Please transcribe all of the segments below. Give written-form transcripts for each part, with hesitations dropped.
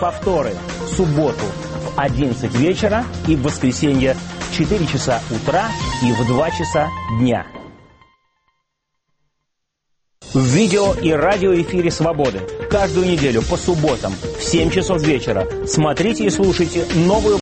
Повторы в субботу в 11 вечера и в воскресенье в 4 часа утра и в 2 часа дня. В видео и радиоэфире «Свободы» каждую неделю по субботам в 7 часов вечера смотрите и слушайте новую.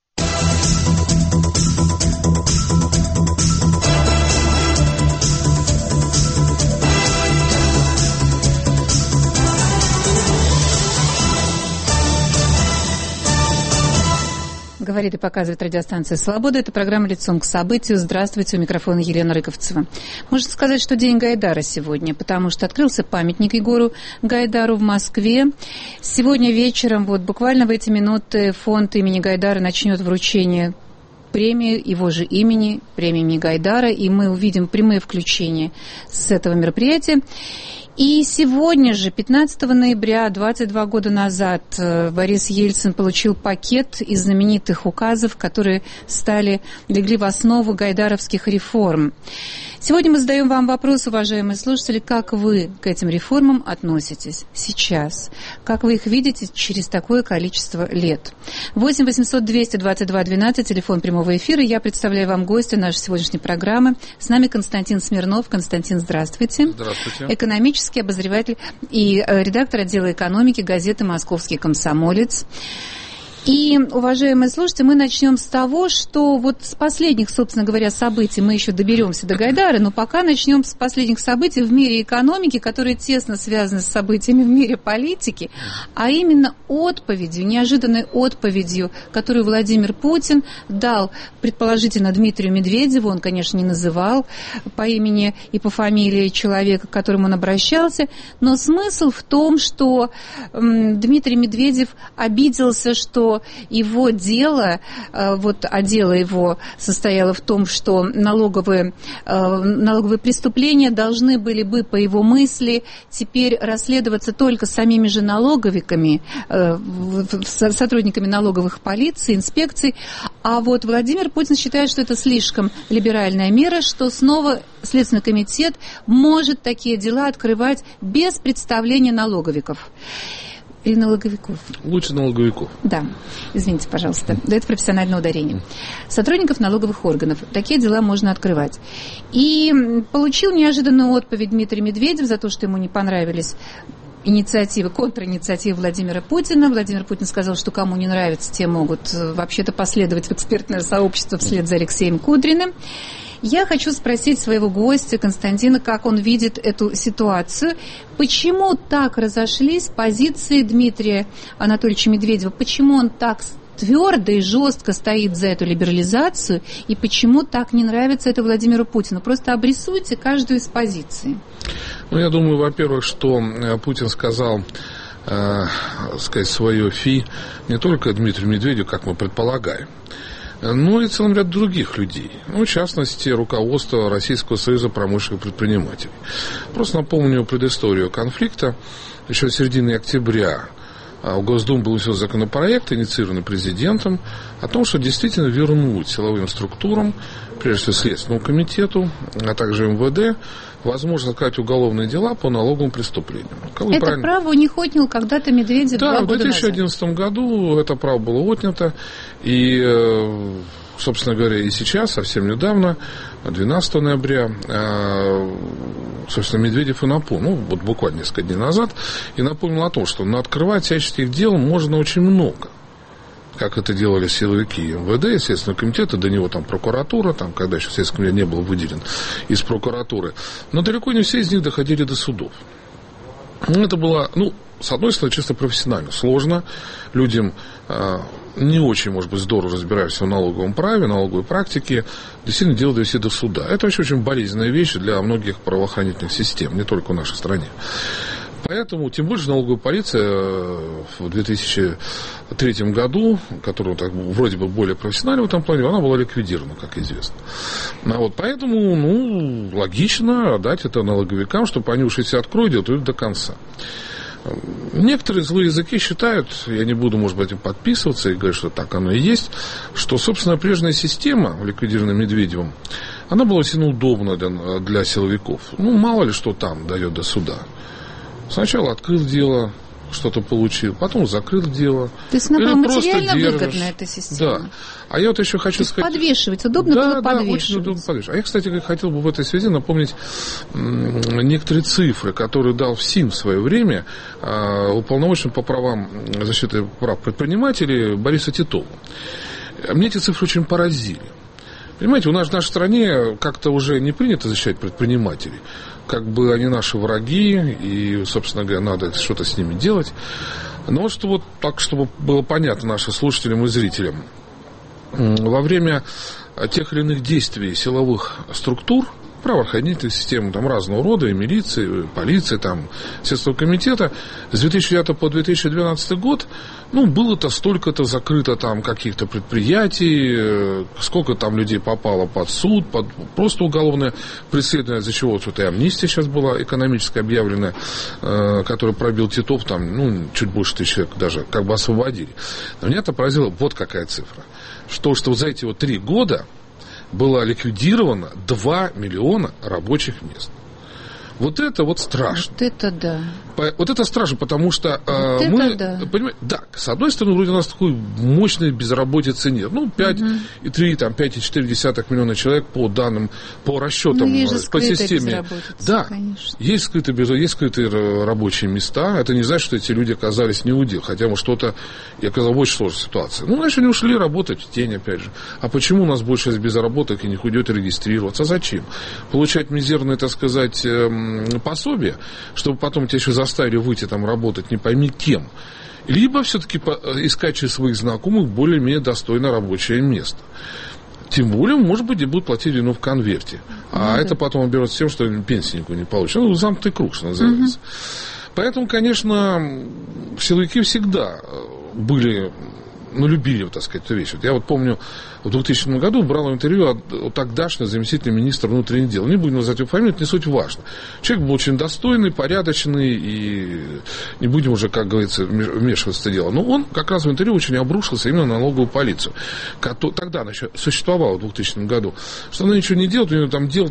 Говорит и показывает радиостанция «Свобода». Это программа «Лицом к событию». Здравствуйте, у микрофона Елена Рыковцева. Можно сказать, что день Гайдара сегодня, потому что открылся памятник Егору Гайдару в Москве. Сегодня вечером, вот буквально в эти минуты, фонд имени Гайдара начнет вручение премии его же имени, премии имени Гайдара, и мы увидим прямые включения с этого мероприятия. И сегодня же, 15 ноября, 22 года назад, Борис Ельцин получил пакет из знаменитых указов, которые легли в основу гайдаровских реформ. Сегодня мы задаем вам вопрос, уважаемые слушатели, как вы к этим реформам относитесь сейчас? Как вы их видите через такое количество лет? 8 800 222 12, телефон прямого эфира. Я представляю вам гостя нашей сегодняшней программы. С нами Константин Смирнов. Константин, здравствуйте. Здравствуйте. Экономический обозреватель и редактор отдела экономики газеты «Московский комсомолец». И, уважаемые слушатели, мы начнем с того, что вот с последних, собственно говоря, событий мы еще доберемся до Гайдара, но пока начнем с последних событий в мире экономики, которые тесно связаны с событиями в мире политики, а именно неожиданной отповедью, которую Владимир Путин дал, предположительно, Дмитрию Медведеву, он, конечно, не называл по имени и по фамилии человека, к которому он обращался, но смысл в том, что Дмитрий Медведев обиделся, что его дело, а дело его состояло в том, что налоговые преступления должны были бы, по его мысли, теперь расследоваться только самими же налоговиками, сотрудниками налоговых полиций, инспекций. А вот Владимир Путин считает, что это слишком либеральная мера, что снова Следственный комитет может такие дела открывать без представления налоговиков. Или налоговиков? Лучше налоговиков. Да, извините, пожалуйста. Да, это профессиональное ударение. Сотрудников налоговых органов. Такие дела можно открывать. И получил неожиданную отповедь Дмитрий Медведев за то, что ему не понравились контринициативы Владимира Путина. Владимир Путин сказал, что кому не нравится, те могут вообще-то последовать в экспертное сообщество вслед за Алексеем Кудриным. Я хочу спросить своего гостя Константина, как он видит эту ситуацию. Почему так разошлись позиции Дмитрия Анатольевича Медведева? Почему он так твердо и жестко стоит за эту либерализацию? И почему так не нравится это Владимиру Путину? Просто обрисуйте каждую из позиций. Я думаю, во-первых, что Путин сказал свое фи не только Дмитрию Медведеву, как мы предполагаем, но и целым ряд других людей. В частности, руководство Российского союза промышленных предпринимателей. Просто напомню предысторию конфликта. Еще в середине октября в Госдуму был внесен законопроект, инициированный президентом, о том, что действительно вернуть силовым структурам, прежде всего Следственному комитету, а также МВД, возможно открыть уголовные дела по налоговым преступлениям. Это право у них отнял когда-то Медведев 2 года назад. Да, в 2011 году это право было отнято. И, собственно говоря, и сейчас, совсем недавно, 12 ноября, собственно, Медведев и напомнил, вот буквально несколько дней назад, и напомнил о том, что открывать всяческих дел можно очень много. Как это делали силовики МВД, Следственного комитета, до него там прокуратура, там, когда еще Следственный комитет не был выделен из прокуратуры. Но далеко не все из них доходили до судов. Это было, с одной стороны, чисто профессионально сложно. Людям не очень, может быть, здорово разбираются в налоговом праве, налоговой практике, действительно дело довести до суда. Это очень болезненная вещь для многих правоохранительных систем, не только в нашей стране. Поэтому, тем больше налоговая полиция в 2003 году, которая вроде бы более профессиональна в этом плане, она была ликвидирована, как известно. Поэтому, логично отдать это налоговикам, чтобы они уж если откроют, делают до конца. Некоторые злые языки считают, я не буду, может быть, им подписываться и говорить, что так оно и есть, что, собственно, прежняя система, ликвидированная Медведевым, она была сильно удобна для силовиков. Мало ли что там дает до суда. Сначала открыл дело, что-то получил, потом закрыл дело. То есть она была материально выгодна, эта система. Да. А я вот еще хочу сказать... Подвешивать, удобно было подвешивать. Да, очень удобно подвешивать. А я, кстати, хотел бы в этой связи напомнить некоторые цифры, которые дал ФСИН в свое время уполномоченному по правам защиты прав предпринимателей Борису Титову. Мне эти цифры очень поразили. Понимаете, у нас в нашей стране как-то уже не принято защищать предпринимателей. Как бы они наши враги, и, собственно говоря, надо что-то с ними делать. Но что вот так, чтобы было понятно нашим слушателям и зрителям, во время тех или иных действий силовых структур, правоохранительных систем там, разного рода, и милиции, и полиции, там, Следственного комитета, с 2009 по 2012 год, было-то столько-то закрыто там каких-то предприятий, сколько там людей попало под суд, под просто уголовное преследование, из-за чего вот и амнистия сейчас была экономическая объявленная, которую пробил Титов, там, чуть больше 1000 человек даже как бы освободили. Но меня-то поразило вот какая цифра, что за эти вот 3 года было ликвидировано 2 миллиона рабочих мест. Вот это вот страшно. Вот это да. Вот это страшно, потому что вот мы, да. Понимаете, да, с одной стороны, вроде у нас такой мощной безработицы нет. 5,3, там, 5,4 миллиона человек по данным, по расчетам, по системе. Да, конечно. Есть скрытые рабочие места. Это не значит, что эти люди оказались не у дел, хотя, может, что-то и оказалось в очень сложной ситуации. Значит, они ушли работать в тень, опять же. А почему у нас больше безработных и не идет регистрироваться? А зачем? Получать мизерные, так сказать, пособия, чтобы потом тебя еще заставили выйти там работать не пойми кем. Либо все-таки искать через своих знакомых более-менее достойное рабочее место. Тем более, может быть, и будут платить в конверте. А это потом обернется тем, что пенсии никакой не получат. Замкнутый круг, что называется. Поэтому, конечно, силовики всегда были... любили, так сказать, эту вещь. Я вот помню, в 2000 году брал интервью от тогдашнего заместителя министра внутренних дел. Не будем называть его фамилию, это не суть важно. Человек был очень достойный, порядочный, и не будем уже, как говорится, вмешиваться в это дело. Но он как раз в интервью очень обрушился именно на налоговую полицию. Тогда она еще существовала в 2000 году. Что она ничего не делает, у нее там дел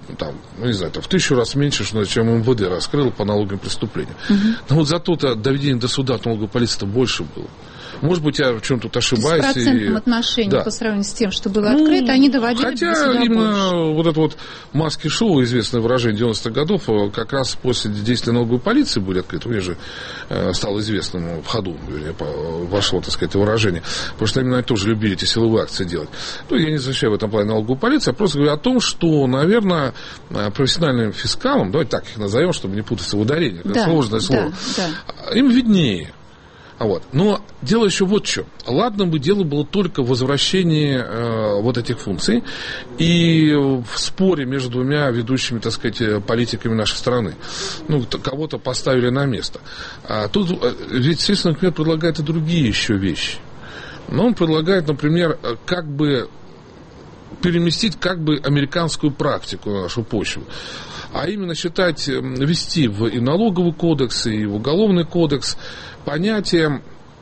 не знаю, в 1000 раз меньше, чем МВД раскрыло по налоговым преступлениям. Но вот зато-то доведение до суда от налоговой полиции больше было. Может быть, я в чем-то тут ошибаюсь. В процентном отношении по сравнению с тем, что было открыто, они доводили до суда хотя именно больше. Вот это вот маски-шоу, известное выражение 90-х годов, как раз после действия налоговой полиции были открыты. У них же стало известным в ходу, вошло, так сказать, выражение. Потому что именно они тоже любили эти силовые акции делать. Я не защищаю в этом плане налоговую полицию, а просто говорю о том, что, наверное, профессиональным фискалам, давайте так их назовем, чтобы не путаться в ударениях, это сложное слово, им виднее. Но дело еще вот в чем. Ладно бы дело было только в возвращении вот этих функций и в споре между двумя ведущими, так сказать, политиками нашей страны. Кого-то поставили на место. А тут ведь Следственный комитет предлагает и другие еще вещи. Но он предлагает, например, как бы переместить американскую практику на нашу почву. А именно ввести и в налоговый кодекс, и в уголовный кодекс понятие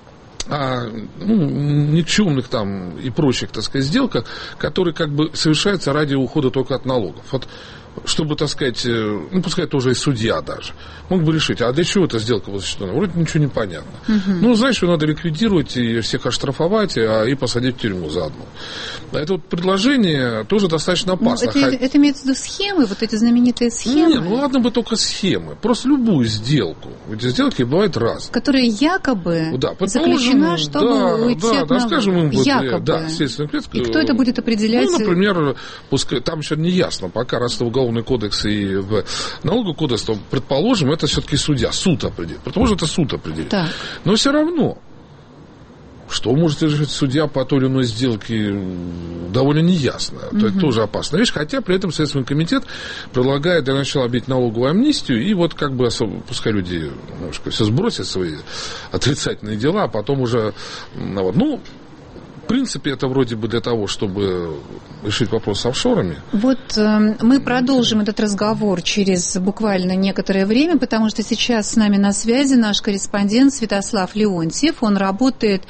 о никчемных там и прочих, так сказать, сделках, которые совершаются ради ухода только от налогов. Чтобы, так сказать, пускай тоже и судья даже, мог бы решить, а для чего эта сделка была осуществлена? Вроде ничего не понятно. Знаешь, ее надо ликвидировать и всех оштрафовать, и посадить в тюрьму заодно. Это вот предложение тоже достаточно опасно. Это имеется в виду схемы, вот эти знаменитые схемы? Нет, ладно бы только схемы. Просто любую сделку. Эти сделки бывают разные. Которая якобы заключена, чтобы уйти от налогов. Скажем, им якобы. Следственный комитет. И кто это будет определять? Например, пускай, там еще не ясно, пока раз это уголовный кодекс и в налоговый кодекс, то, предположим, это все-таки судья, суд определит. Потому что это суд определит. Так. Но все равно, что может решить судья по той или иной сделке, довольно неясно. Это тоже опасная вещь. Хотя при этом Следственный комитет предлагает для начала объявить налоговую амнистию и пускай люди немножко все сбросят свои отрицательные дела, а потом уже... В принципе, это вроде бы для того, чтобы решить вопрос с офшорами. Мы продолжим этот разговор через буквально некоторое время, потому что сейчас с нами на связи наш корреспондент Святослав Леонтьев. Он работает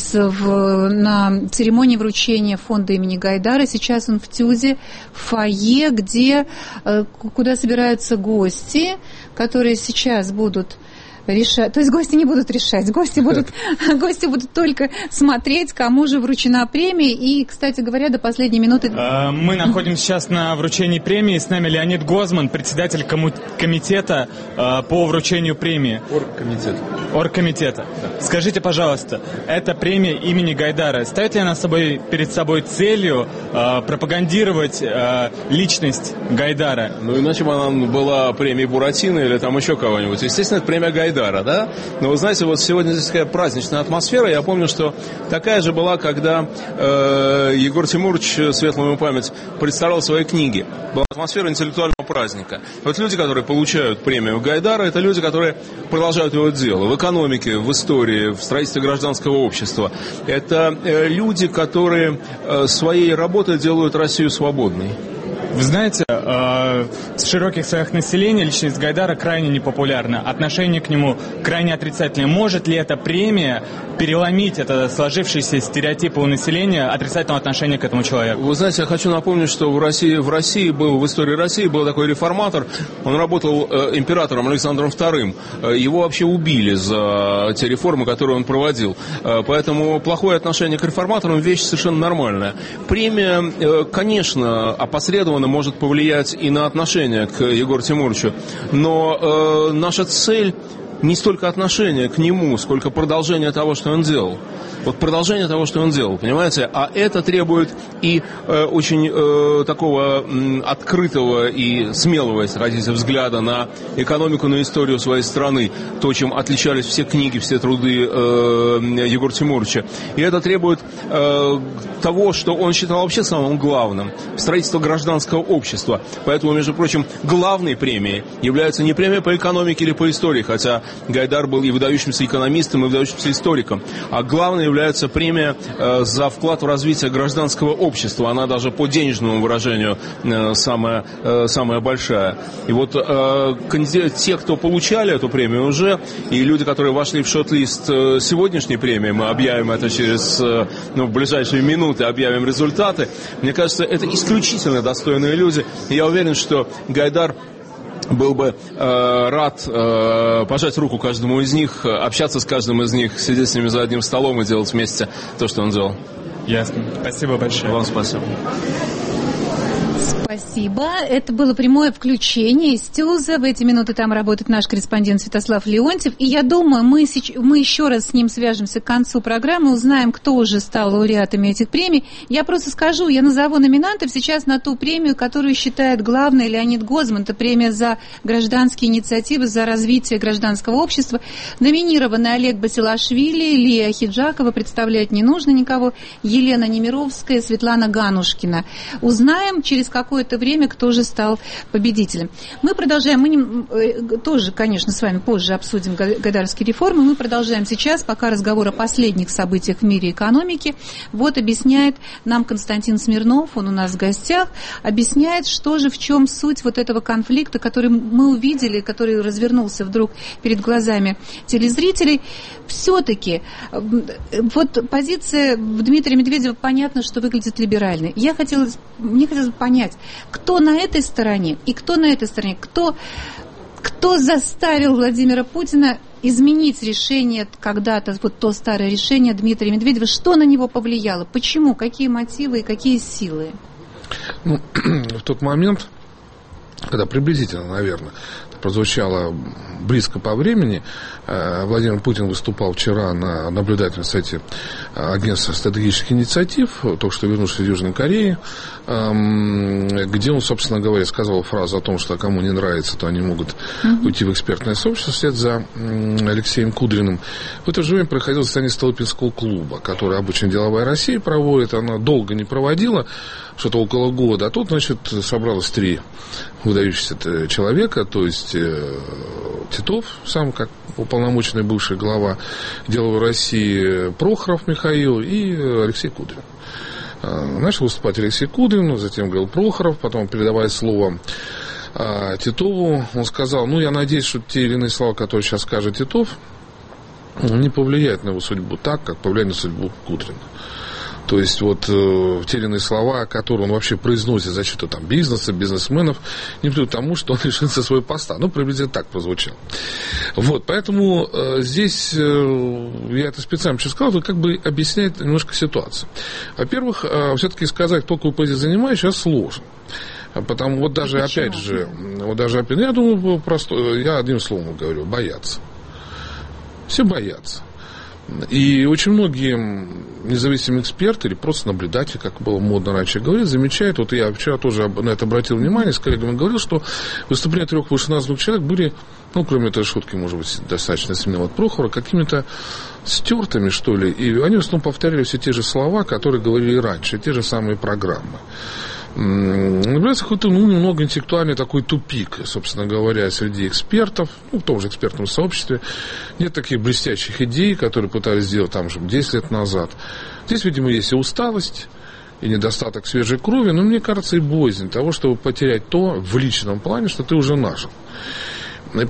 на церемонии вручения фонда имени Гайдара. Сейчас он в ТЮЗе, в фойе, куда собираются гости, которые сейчас будут решать. То есть гости не будут решать, гости будут только смотреть, кому же вручена премия. И, кстати говоря, до последней минуты... Мы находимся сейчас на вручении премии. С нами Леонид Гозман, председатель комитета по вручению премии. Оргкомитета. Да. Скажите, пожалуйста, эта премия имени Гайдара, ставит ли она перед собой целью пропагандировать личность Гайдара? Ну, иначе бы она была премией Буратино или там еще кого-нибудь. Естественно, это премия Гайдара, да? Но вы знаете, вот сегодня здесь такая праздничная атмосфера. Я помню, что такая же была, когда Егор Тимурович, светлая ему память, представлял свои книги. Была атмосфера интеллектуального праздника. Вот люди, которые получают премию Гайдара, это люди, которые продолжают его дело. В экономике, в истории, в строительстве гражданского общества. Это люди, которые своей работой делают Россию свободной. Вы знаете, в широких слоях населения личность Гайдара крайне непопулярна. Отношение к нему крайне отрицательное. Может ли эта премия переломить это сложившиеся стереотипы у населения отрицательного отношения к этому человеку? Вы знаете, я хочу напомнить, что в истории России был такой реформатор. Он работал императором Александром II. Его вообще убили за те реформы, которые он проводил. Поэтому плохое отношение к реформаторам – вещь совершенно нормальная. Премия, конечно, опосредованно может повлиять и на отношение к Егору Тимуровичу, но наша цель не столько отношение к нему, сколько продолжение того, что он делал. Вот продолжение того, что он делал, понимаете? А это требует и очень такого открытого и смелого, если хотите, взгляда на экономику, на историю своей страны. То, чем отличались все книги, все труды Егора Тимуровича. И это требует того, что он считал вообще самым главным. Строительство гражданского общества. Поэтому, между прочим, главной премией является не премия по экономике или по истории, хотя Гайдар был и выдающимся экономистом, и выдающимся историком. А главной является премия за вклад в развитие гражданского общества. Она даже по денежному выражению самая большая. И вот те, кто получали эту премию уже, и люди, которые вошли в шорт-лист сегодняшней премии, мы объявим это в ближайшие минуты, объявим результаты. Мне кажется, это исключительно достойные люди. И я уверен, что Гайдар был бы рад пожать руку каждому из них, общаться с каждым из них, сидеть с ними за одним столом и делать вместе то, что он делал. Ясно. Спасибо большое. Вам спасибо. Спасибо. Это было прямое включение из ТЮЗа. В эти минуты там работает наш корреспондент Святослав Леонтьев. И я думаю, мы еще раз с ним свяжемся к концу программы, узнаем, кто уже стал лауреатами этих премий. Я просто скажу, я назову номинантов сейчас на ту премию, которую считает главной Леонид Гозман. Это премия за гражданские инициативы, за развитие гражданского общества. Номинированы Олег Басилашвили, Лия Хиджакова, представлять не нужно никого, Елена Немировская, Светлана Ганушкина. Узнаем через какое-то время, кто же стал победителем. Мы продолжаем, мы тоже, конечно, с вами позже обсудим гайдаровские реформы, мы продолжаем сейчас, пока разговор о последних событиях в мире экономики. Вот объясняет нам Константин Смирнов, он у нас в гостях, объясняет, что же, в чем суть вот этого конфликта, который мы увидели, который развернулся вдруг перед глазами телезрителей. Все-таки вот позиция Дмитрия Медведева, понятно, что выглядит либеральной. Мне хотелось бы понять, кто на этой стороне и кто на этой стороне, кто заставил Владимира Путина изменить решение когда-то, вот то старое решение Дмитрия Медведева, что на него повлияло, почему, какие мотивы и какие силы? Ну, в тот момент, когда приблизительно, наверное, прозвучало близко по времени, Владимир Путин выступал вчера на наблюдательном совете Агентства стратегических инициатив, только что вернувшись из Южной Кореи, где он, собственно говоря, сказал фразу о том, что кому не нравится, то они могут уйти в экспертное сообщество вслед за Алексеем Кудриным. В это же время проходило заседание Столыпинского клуба, который обычно «Деловая Россия» проводит. Она долго не проводила, что-то около года. А тут, значит, собралось 3 выдающихся человека, то есть Титов, сам как уполномоченный бывший глава «Деловой России», Прохоров Михаил и Алексей Кудрин. Начал выступать Алексей Кудрин, затем говорил Прохоров, потом, передавая слово Титову, он сказал: ну, я надеюсь, что те или иные слова, которые сейчас скажет Титов, не повлияют на его судьбу так, как повлияет на судьбу Кудрина. То есть вот те или иные слова, которые он вообще произносит за счет там бизнеса, бизнесменов, не приведут к тому, что он лишится своего поста. Ну, приблизительно так прозвучало. Вот, поэтому здесь я это специально сейчас сказал, как бы объясняет немножко ситуацию. Во-первых, все-таки сказать, кто какую позицию занимает, сейчас сложно. Потому вот даже, опять же, я думаю, просто, я одним словом говорю, боятся. Все боятся. И очень многие независимые эксперты или просто наблюдатели, как было модно раньше говорить, замечают, вот я вчера тоже на это обратил внимание, с коллегами говорил, что выступления 3 вышеназванных человек были, ну, кроме этой шутки, может быть, достаточно смело от Прохора, какими-то стертыми, что ли, и они в основном повторяли все те же слова, которые говорили раньше, те же самые программы. Наблюдается какой-то, немного интеллектуальный такой тупик, собственно говоря, среди экспертов, в том же экспертном сообществе. Нет таких блестящих идей, которые пытались сделать там же 10 лет назад. Здесь, видимо, есть и усталость, и недостаток свежей крови, но, мне кажется, и боязнь того, чтобы потерять то в личном плане, что ты уже нажил. И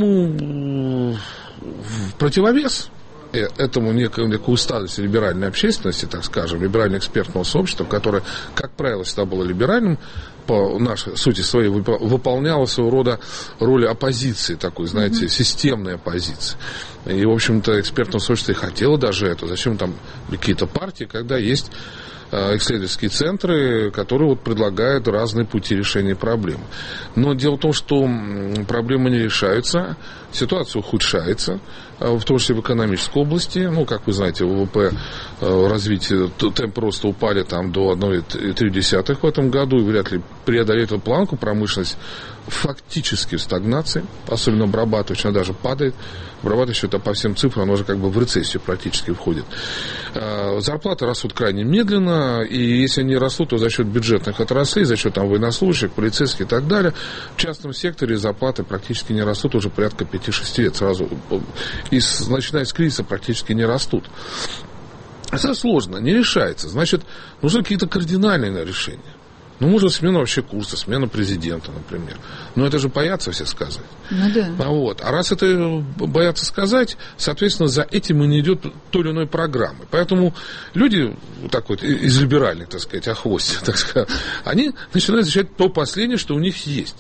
поэтому в противовес этому некой усталости либеральной общественности, так скажем, либерально-экспертного сообщества, которое, как правило, всегда было либеральным, по нашей сути своей выполняло своего рода роль оппозиции, такой, знаете, системной оппозиции. И, в общем-то, экспертное сообщество и хотело даже это. Зачем там какие-то партии, когда есть исследовательские центры, которые вот предлагают разные пути решения проблем. Но дело в том, что проблемы не решаются, ситуация ухудшается, в том числе в экономической области. Ну, как вы знаете, ВВП развитие, темпы роста упали там до 1,3 в этом году, и вряд ли преодолеет эту планку. Промышленность фактически в стагнации, особенно обрабатывающая, она даже падает. Обрабатывающая, это по всем цифрам, она уже как бы в рецессию практически входит. Зарплаты растут крайне медленно, и если они растут, то за счет бюджетных отраслей, за счет там военнослужащих, полицейских и так далее. В частном секторе зарплаты практически не растут уже порядка 5-6 лет сразу. И начиная с кризиса практически не растут. Это сложно, не решается. Значит, нужны какие-то кардинальные решения. Ну, может, смена вообще курса, смена президента, например. Но это же боятся все сказать. Ну, да. А раз это боятся сказать, соответственно, за этим и не идет той или иной программы. Поэтому люди, так вот, из либеральных, так сказать, охвостья, так сказать, они начинают защищать то последнее, что у них есть.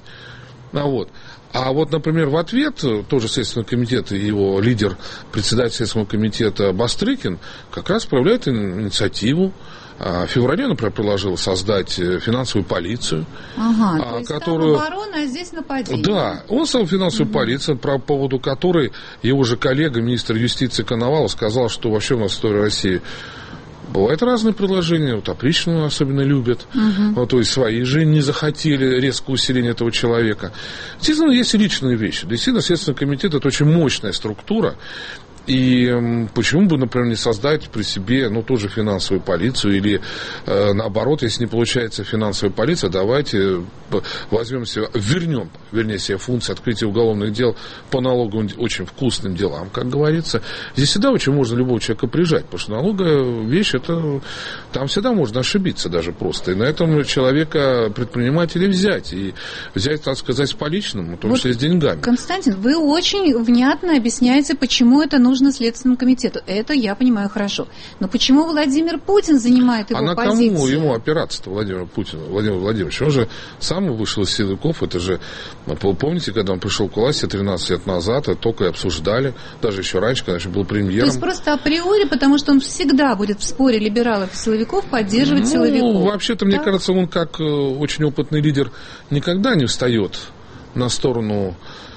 А вот, например, в ответ тоже Следственный комитет и его лидер, председатель Следственного комитета Бастрыкин как раз проявляет инициативу. В феврале, например, предложил создать финансовую полицию. То есть которую... там оборона, а здесь нападение. Да, он создал финансовую полицию, по поводу которой его же коллега, министр юстиции Коновалов, сказал, что вообще у нас в истории России бывают разные предложения, вот опричнину особенно любят, то есть свои же не захотели резкого усиления этого человека. Действительно, есть и личные вещи. Действительно, Следственный комитет – это очень мощная структура. И почему бы, например, не создать при себе, тоже финансовую полицию, или наоборот, если не получается финансовая полиция, давайте вернем себе функции открытия уголовных дел по налоговым очень вкусным делам, как говорится. Здесь всегда очень можно любого человека прижать, потому что налоговая вещь, там всегда можно ошибиться даже просто. И на этом человека, предпринимателя, взять, так сказать, с поличным, в том числе с деньгами. Константин, вы очень внятно объясняете, почему это нужно Следственному комитету. Это я понимаю хорошо. Но почему Владимир Путин занимает его позицию? А на кому ему опираться-то, Владимир Владимирович? Он же сам вышел из силовиков. Это же, помните, когда он пришел к власти 13 лет назад, это только и обсуждали, даже еще раньше, когда еще был премьером. То есть просто априори, потому что он всегда будет в споре либералов и силовиков поддерживать силовиков. Вообще-то, мне кажется, он как очень опытный лидер никогда не встает на сторону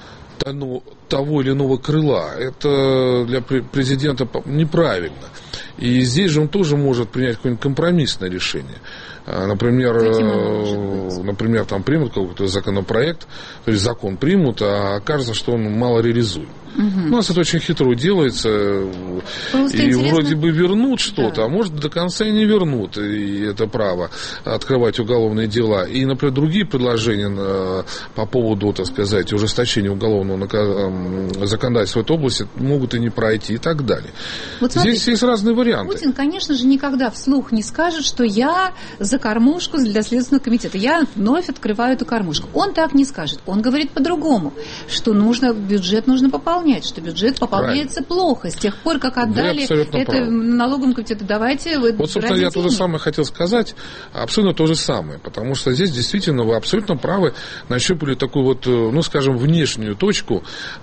того или иного крыла. Это для президента неправильно. И здесь же он тоже может принять какое-нибудь компромиссное решение. Например, там примут какой-то законопроект, то есть закон примут, а окажется, что он мало реализуем. У нас это очень хитро делается, и вроде бы вернут что-то, а может до конца и не вернут, и это право открывать уголовные дела. И, например, другие предложения по поводу, так сказать, ужесточения уголовного законодательства в этой области могут и не пройти, и так далее. Вот смотрите, здесь есть разные варианты. Путин, конечно же, никогда вслух не скажет, что я за кормушку для Следственного комитета, я вновь открываю эту кормушку. Он так не скажет. Он говорит по-другому, что бюджет нужно пополнять. пополнять, что бюджет пополняется плохо. С тех пор, как отдали это налоговому комитету, давайте вы... Вот, собственно, я то же самое хотел сказать, абсолютно то же самое, потому что здесь действительно вы абсолютно правы, нащупали такую вот, ну, скажем, внешнюю точку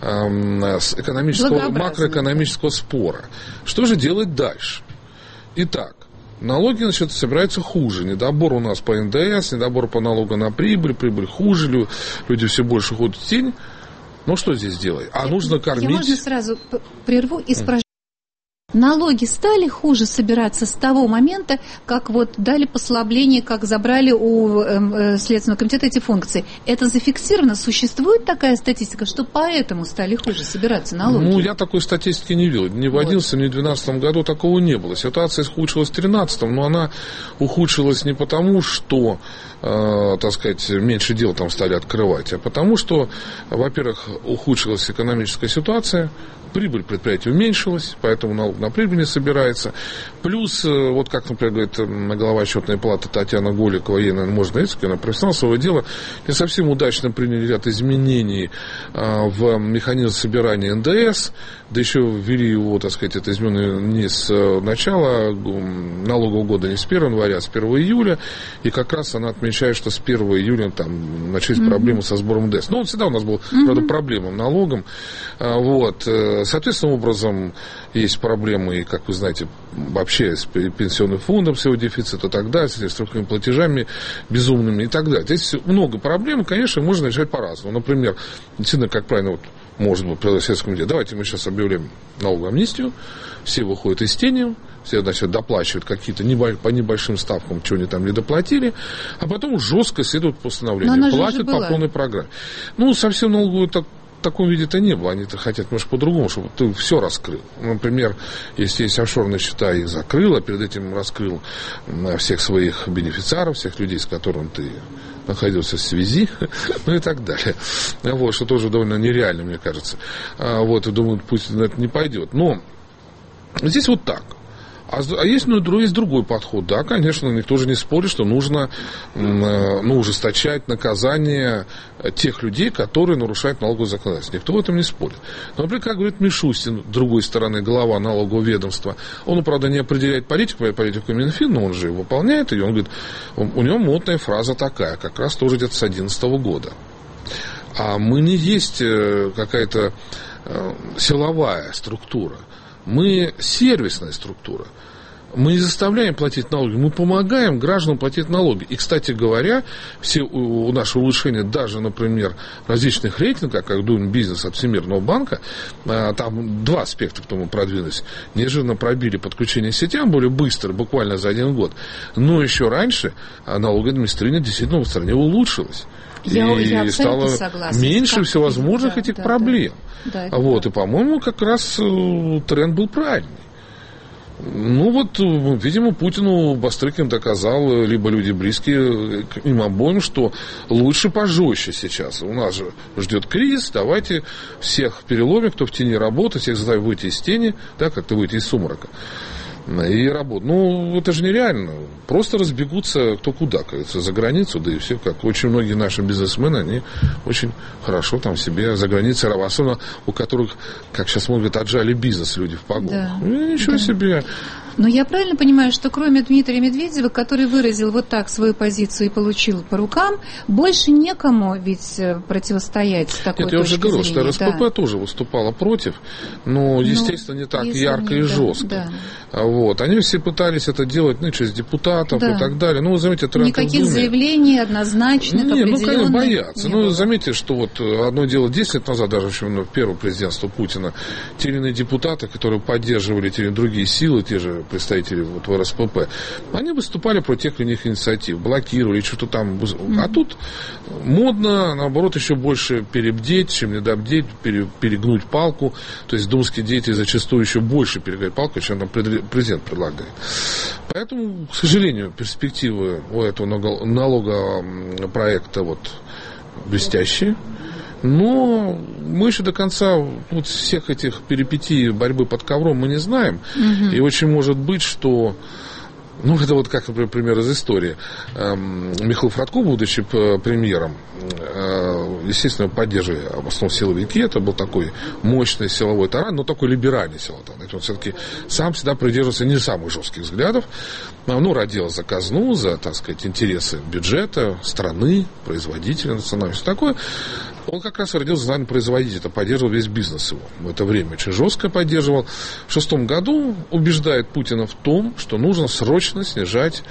макроэкономического спора. Что же делать дальше? Итак, налоги, значит, собираются хуже. Недобор у нас по НДС, недобор по налогу на прибыль хуже, люди все больше ходят в тень. Ну, что здесь делать? Нужно кормить... Я можно сразу прерву и спрошу. Налоги стали хуже собираться с того момента, как вот дали послабление, как забрали у Следственного комитета эти функции. Это зафиксировано? Существует такая статистика, что поэтому стали хуже собираться налоги? Ну, я такой статистики не видел. Ни в 2011, ни в 2012 году такого не было. Ситуация ухудшилась в 2013, но она ухудшилась не потому, что, так сказать, меньше дел там стали открывать, а потому что, во-первых, ухудшилась экономическая ситуация, прибыль предприятия уменьшилась, поэтому налог на прибыль не собирается. Плюс, вот как, например, говорит глава отчетной палаты Татьяна Голикова, ей, наверное, можно говорить, она профессионал своего дела, не совсем удачно приняли ряд изменений в механизм собирания НДС, да еще ввели его, так сказать, это изменение не с начала налогового года, не с 1 января, а с 1 июля, и как раз она отмечает, что с 1 июля там начались проблемы со сбором НДС. Но он всегда у нас был, правда, проблемным налогом. Вот. Соответственным образом есть проблемы, и, как вы знаете, вообще с пенсионным фондом, с его дефицитом и так далее, с структурными платежами безумными и так далее. Здесь много проблем, конечно, можно решать по-разному. Например, действительно, как правильно, вот, может быть, при Следственном комитете, давайте мы сейчас объявляем налоговую амнистию, все выходят из тени, все, значит, доплачивают какие-то по небольшим ставкам, чего они там не доплатили, а потом жестко следуют постановлению, платят по полной программе. Ну, совсем налоговую в таком виде-то не было. Они-то хотят немножко по-другому, чтобы ты все раскрыл. Например, если есть офшорные счета, их закрыл, а перед этим раскрыл всех своих бенефициаров, всех людей, с которыми ты находился в связи, ну и так далее. Вот, что тоже довольно нереально, мне кажется. Вот, и думаю, пусть на это не пойдет. Но здесь вот так. А есть, есть другой подход. Да, конечно, никто же не спорит, что нужно ужесточать наказание тех людей, которые нарушают налоговое законодательство. Никто в этом не спорит. Но, например, как говорит Мишустин, с другой стороны, глава налогового ведомства, он, правда, не определяет политику Минфин, но он же выполняет ее. Он говорит, у него модная фраза такая, как раз тоже где-то с 2011 года. А мы не есть какая-то силовая структура. Мы сервисная структура. Мы не заставляем платить налоги, мы помогаем гражданам платить налоги. И, кстати говоря, все наши улучшения, даже, например, различных рейтингов, как Doing Business от Всемирного банка, там два аспекта к тому продвинулись. Неожиданно пробили подключение к сетям более быстро, буквально за 1 год. Но еще раньше налоговое администрирование действительно в стране улучшилось. Я стало согласна, меньше всевозможных этих проблем. Да, вот, и, по-моему, как раз тренд был правильный. Ну вот, видимо, Путину Бастрыкин доказал, либо люди близкие к им обоим, что лучше пожестче сейчас. У нас же ждет кризис, давайте всех переломим, кто в тени работает, всех заставим выйти из тени, да, как-то выйти из сумрака. И работать. Ну, это же нереально. Просто разбегутся кто куда, как говорится, за границу, да и все. Как очень многие наши бизнесмены, они очень хорошо там себе за границей, особенно у которых, как сейчас могут, отжали бизнес люди в погонах. Да. Ничего себе. Но я правильно понимаю, что кроме Дмитрия Медведева, который выразил вот так свою позицию и получил по рукам, больше некому ведь противостоять такой точке зрения? Нет, я уже говорил, что РСПП тоже выступала против, но, естественно, не так ярко и жестко. Да. Вот. Они все пытались это делать, через депутатов и так далее. Ну, вы заметьте, никаких заявлений однозначных, определенных. Конечно, боятся. Заметьте, что вот одно дело 10 лет назад, даже еще первое президентство Путина, те или иные депутаты, которые поддерживали те или другие силы, те же представители вот в РСПП, они выступали против тех или иных инициатив, блокировали, что-то там. А тут модно, наоборот, еще больше перебдеть, чем недобдеть, перегнуть палку. То есть думские деятели зачастую еще больше перегнуть палку, чем там президент предлагает. Поэтому, к сожалению, перспективы у этого налогового проекта вот блестящие. Но мы еще до конца вот всех этих перипетий борьбы под ковром мы не знаем. И очень может быть, что... Ну, это вот как, например, пример из истории. Михаил Фродко, будучи премьером, естественно, поддерживали в основном силовики. Это был такой мощный силовой таран, но такой либеральный силовой таран. Он все-таки сам всегда придерживался не самых жестких взглядов. Радил за казну, за, так сказать, интересы бюджета, страны, производителя национального, все такое. Он как раз родился за производителя, поддерживал весь бизнес его в это время. Очень жестко поддерживал. В 2006 году убеждает Путина в том, что нужно срочно снижать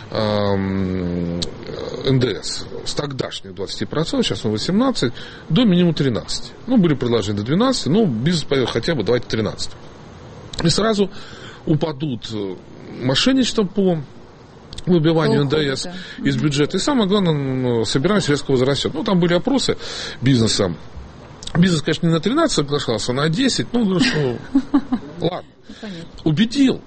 НДС с тогдашних 20%, сейчас он 18%, до минимум 13%. Были предложения до 12%, бизнес пойдет хотя бы давайте 13%. И сразу упадут мошенничество по выбиванию НДС из бюджета. И самое главное, собирание средств возрастет. Там были опросы бизнеса. Бизнес, конечно, не на 13 соглашался, а на 10. Ладно. Убедил.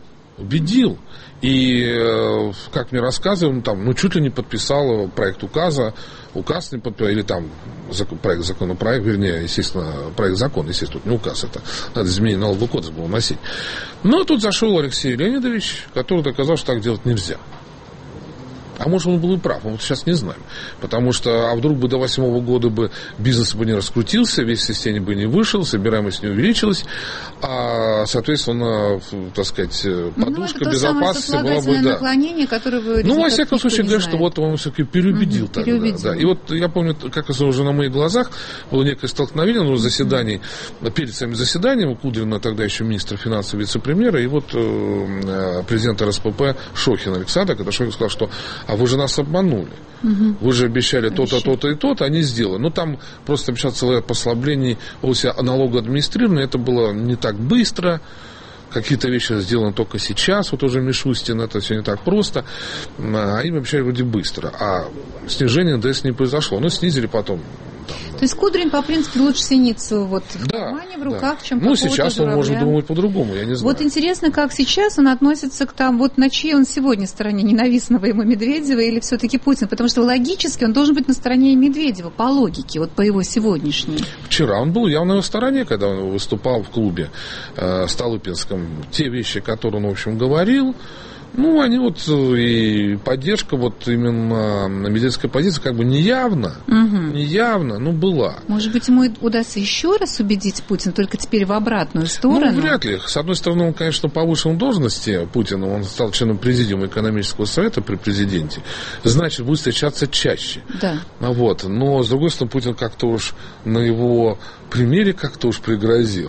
И, как мне рассказывали, чуть ли не подписал проект указа, указ не подписал, или проект законопроект, вернее, естественно, проект закона, естественно, тут не указ, это надо изменение налогового кодекса было носить. Но тут зашел Алексей Леонидович, который доказал, что так делать нельзя. А может, он был и прав, мы сейчас не знаем. Потому что, вдруг бы до 2008 года бы бизнес бы не раскрутился, весь в системе бы не вышел, собираемость не увеличилась, а, соответственно, так сказать, подушка безопасности была бы, да. Наклонение, которое вы во всяком случае, говорят, что он все-таки переубедил тогда. Да. И я помню, как раз уже на моих глазах было некое столкновение на заседании, перед самим заседанием Кудрина, тогда еще министра финансов, вице-премьера, и президент РСПП Шохин Александр, когда Шохин сказал, что а вы же нас обманули. Вы же обещали то-то, то-то и то-то, а не сделали. Там просто обещал целое послабление налогового администрирования. Это было не так быстро. Какие-то вещи сделаны только сейчас. Уже Мишустин, это все не так просто. А им обещали вроде быстро. А снижение НДС не произошло. Снизили потом. То есть Кудрин, по принципу, лучше синицу в кармане, в руках, чем какого-то сейчас он может думать по-другому, я не знаю. Интересно, как сейчас он относится к на чьей он сегодня стороне, ненавистного ему Медведева или все-таки Путина? Потому что логически он должен быть на стороне Медведева, по логике, по его сегодняшней. Вчера он был явно на стороне, когда он выступал в клубе Столыпинском. Те вещи, которые он, в общем, говорил, они и поддержка именно медведевской позиции неявно, была. Может быть, ему удастся еще раз убедить Путина, только теперь в обратную сторону? Вряд ли. С одной стороны, он, конечно, повышен в должности Путина, он стал членом президиума экономического совета при президенте, значит, будет встречаться чаще. Да. Но, с другой стороны, Путин как-то уж на его примере пригрозил.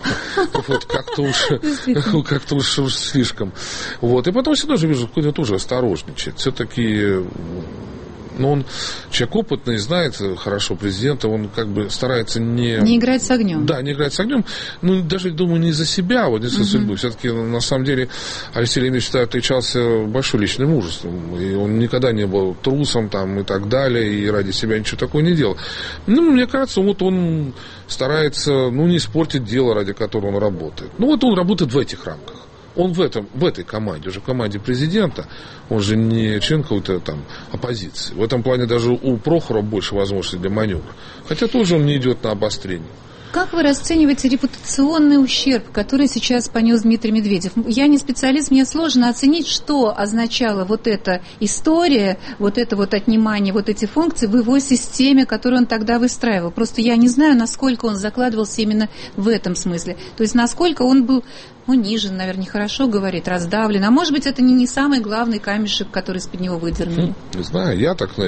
Как-то уж слишком. И потом всегда же вижу, Путин тоже осторожничает. Все-таки он человек опытный, знает хорошо президента, он старается не играть с огнем. Да, не играть с огнем. Даже, думаю, не за себя, не за судьбу. Все-таки, на самом деле, Алексей Леонидович отличался большой личным мужеством. И он никогда не был трусом и так далее, и ради себя ничего такого не делал. Мне кажется, он старается, не испортить дело, ради которого он работает. Он работает в этих рамках. Он в этой команде, уже в команде президента, он же не член какой-то оппозиции. В этом плане даже у Прохорова больше возможностей для маневра. Хотя тоже он не идет на обострение. Как вы расцениваете репутационный ущерб, который сейчас понес Дмитрий Медведев? Я не специалист, мне сложно оценить, что означала эта история, это отнимание, эти функции в его системе, которую он тогда выстраивал. Просто я не знаю, насколько он закладывался именно в этом смысле. То есть, насколько он был унижен, наверное, нехорошо говорит, раздавлен. А может быть, это не самый главный камешек, который из-под него выдернули? Не знаю, я так,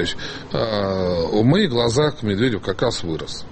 в моих глазах Медведев как раз вырос.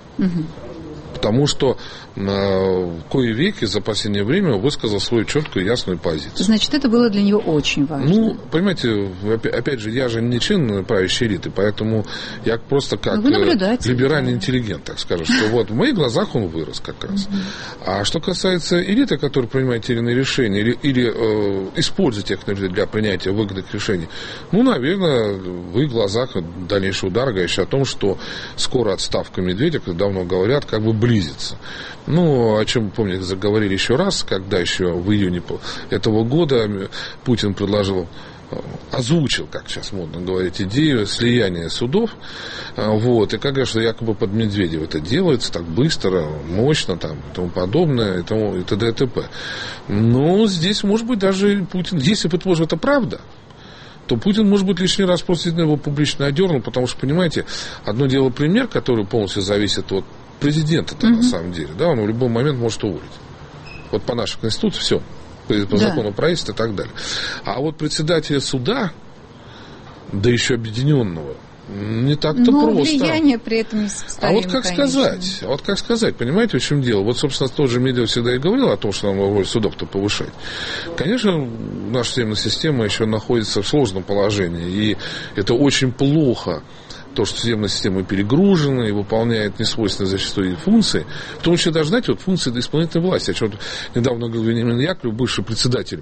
Потому что кое-веки за последнее время высказал свою четкую и ясную позицию. Значит, это было для него очень важно. Понимаете, опять же, я же не член правящей элиты, поэтому я просто как либеральный интеллигент, так скажем, что в моих глазах он вырос как раз. А что касается элиты, которая принимает те или иные решения, или использует технологии для принятия выгодных решений, наверное, в их глазах дальнейший удар, говорящий о том, что скоро отставка Медведева, как давно говорят, близится. О чем, помните, заговорили еще раз, когда еще в июне этого года Путин озвучил, как сейчас модно говорить, идею слияния судов. И как говорят, что якобы под Медведева это делается так быстро, мощно, и тому подобное, и т.д. и т.п. Здесь, может быть, даже Путин, если, предположим, это правда, то Путин, может быть, лишний раз просто его публично одернул, потому что, понимаете, одно дело премьер, который полностью зависит от президента-то на самом деле, да, он в любой момент может уволить. Вот по нашей Конституции все, по закону правительства и так далее. А вот председателя суда, да еще объединенного, не так-то просто. Но влияние при этом несопоставимо, А вот как сказать, понимаете, в чем дело? Вот, собственно, тот же Медведев всегда и говорил о том, что нам роль судов-то повышать. Конечно, наша судебная система еще находится в сложном положении, и это очень плохо, то, что судебная система перегружена и выполняет несвойственные зачастую функции. В том числе, даже, знаете, вот функции исполнительной власти. О чем недавно говорил Вениамин Яковлев, бывший председатель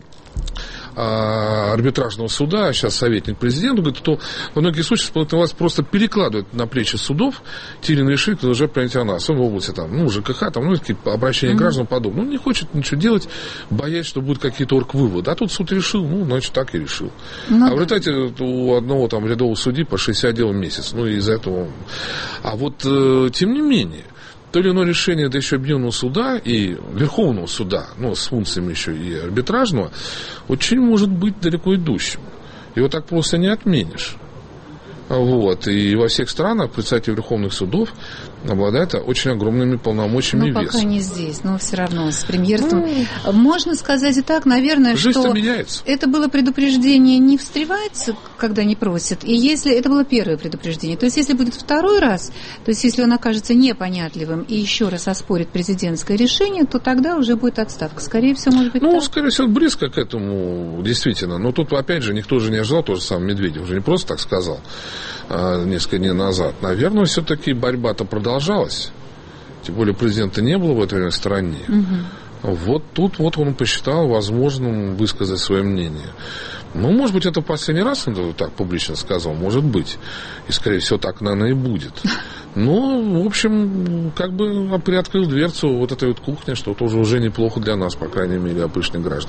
арбитражного суда, сейчас советник президента, говорит, что во многих случаях исполнительная власть просто перекладывает на плечи судов те или иные решения, которые уже приняты она, особенно в области там, ЖКХ, там, какие обращения к гражданам подобное. Он не хочет ничего делать, боясь, что будут какие-то оргвыводы. А тут суд решил, значит, так и решил. А в результате у одного там рядового судьи по 60 дел в месяц. Из-за этого. А вот, тем не менее, то или иное решение, да еще объединенного суда и Верховного суда, с функциями еще и арбитражного, очень может быть далеко идущим. Его так просто не отменишь. Вот. И во всех странах председатель верховных судов обладает очень огромными полномочиями и весом. Пока не здесь, но все равно с премьерством. Можно сказать и так, наверное, что меняется. Это было предупреждение не встревать, когда не просят. И если это было первое предупреждение, то есть если будет второй раз, то есть если он окажется непонятливым и еще раз оспорит президентское решение, то тогда уже будет отставка. Скорее всего, может быть, так. Скорее всего, близко к этому, действительно. Но тут, опять же, никто же не ожидал, то же самое Медведев уже не просто так сказал несколько дней назад. Наверное, все-таки борьба-то продолжалась. Тем более президента не было в это время в стране. Вот тут он посчитал возможным высказать свое мнение. Может быть, это в последний раз он так публично сказал, может быть. И, скорее всего, так, наверное, и будет. Но, в общем, приоткрыл дверцу вот этой вот кухни, что тоже уже неплохо для нас, по крайней мере, обычных граждан.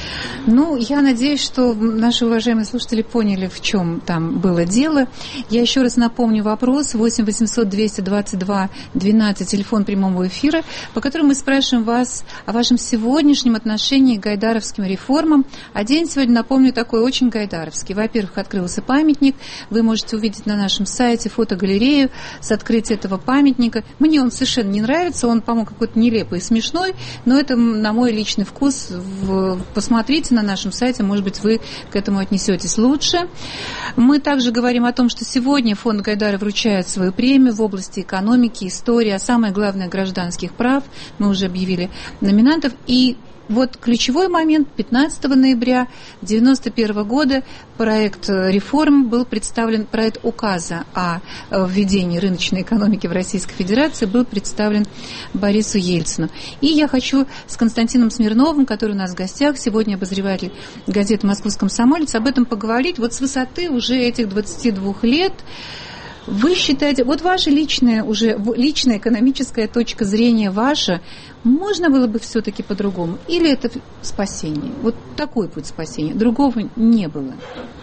Я надеюсь, что наши уважаемые слушатели поняли, в чем там было дело. Я еще раз напомню вопрос 8 800 222 12, телефон прямого эфира, по которому мы спрашиваем вас о вашем сегодняшнем отношении к гайдаровским реформам. А день сегодня, напомню, такой очень гайдаровский. Во-первых, открылся памятник. Вы можете увидеть на нашем сайте фотогалерею с открытия этого памятника. Мне он совершенно не нравится, он, по-моему, какой-то нелепый и смешной, но это на мой личный вкус. Посмотрите на нашем сайте, может быть, вы к этому отнесетесь лучше. Мы также говорим о том, что сегодня фонд Гайдара вручает свою премию в области экономики, истории, а самое главное, гражданских прав. Мы уже объявили номинантов. И вот ключевой момент: 15 ноября 1991 года проект реформ был представлен, проект указа о введении рыночной экономики в Российской Федерации был представлен Борису Ельцину. И я хочу с Константином Смирновым, который у нас в гостях, сегодня обозреватель газеты «Московский комсомолец», об этом поговорить. Вот с высоты уже этих 22 лет вы считаете, вот ваша личная экономическая точка зрения ваша, можно было бы все-таки по-другому? Или это спасение? Вот такой путь спасения. Другого не было.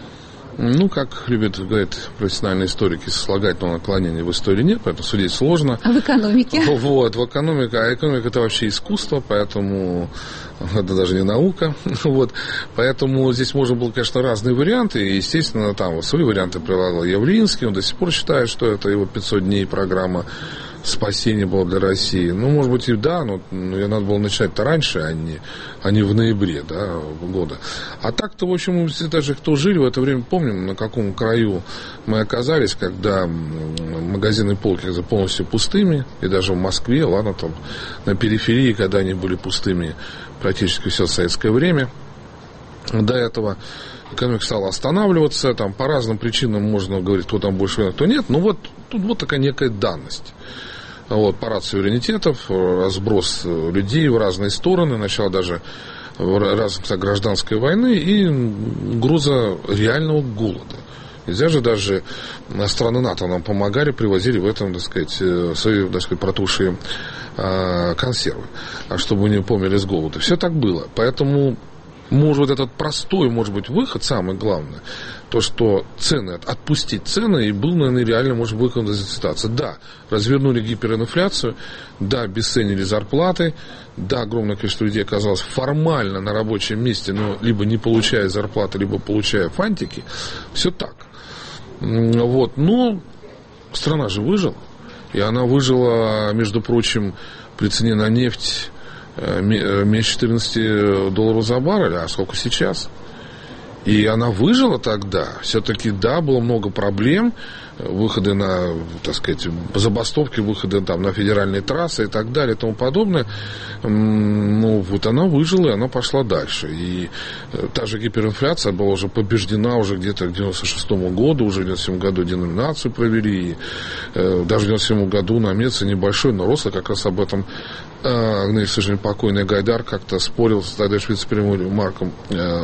Как любят говорить профессиональные историки, сослагательного наклонения в истории нет, поэтому судить сложно. А в экономике? В экономике. А экономика — это вообще искусство, поэтому это даже не наука. Поэтому здесь можно было, конечно, разные варианты. И, естественно, там свои варианты предлагал Явлинский. Он до сих пор считает, что это его 500 дней программа спасение было для России. Может быть, и да, но ее надо было начать-то раньше, а не в ноябре года. А так-то, в общем, мы все даже, кто жили в это время, помним, на каком краю мы оказались, когда магазины полки полностью пустыми, и даже в Москве, там на периферии, когда они были пустыми практически все советское время. До этого экономика стала останавливаться, там по разным причинам можно говорить, кто там больше, кто нет, но тут такая некая данность. Парад суверенитетов, разброс людей в разные стороны, начало даже разных гражданской войны и угроза реального голода. Нельзя же даже страны НАТО нам помогали, привозили в этом, свои, протухшие консервы, чтобы не померли с голода. Все так было. Поэтому может быть, этот простой, может быть, выход, самое главное, то, что цены, отпустить цены, и был, наверное, реально, может, выход из этой ситуации. Да, развернули гиперинфляцию, да, обесценили зарплаты, да, огромное количество людей оказалось формально на рабочем месте, но либо не получая зарплаты, либо получая фантики. Все так. Вот. Но страна же выжила. И она выжила, между прочим, при цене на нефть меньше $14 за баррель, а сколько сейчас? И она выжила тогда. Все-таки, да, было много проблем, выходы на, так сказать, забастовки, выходы там на федеральные трассы и так далее и тому подобное. Ну, вот она выжила, и она пошла дальше. И та же гиперинфляция была уже побеждена уже где-то к 96-му году, уже в 97 году деноминацию провели, и даже в 97 году на месяц небольшой, но рост, как раз об этом, к сожалению, покойный Гайдар как-то спорил с тогда вице-премьером Марком,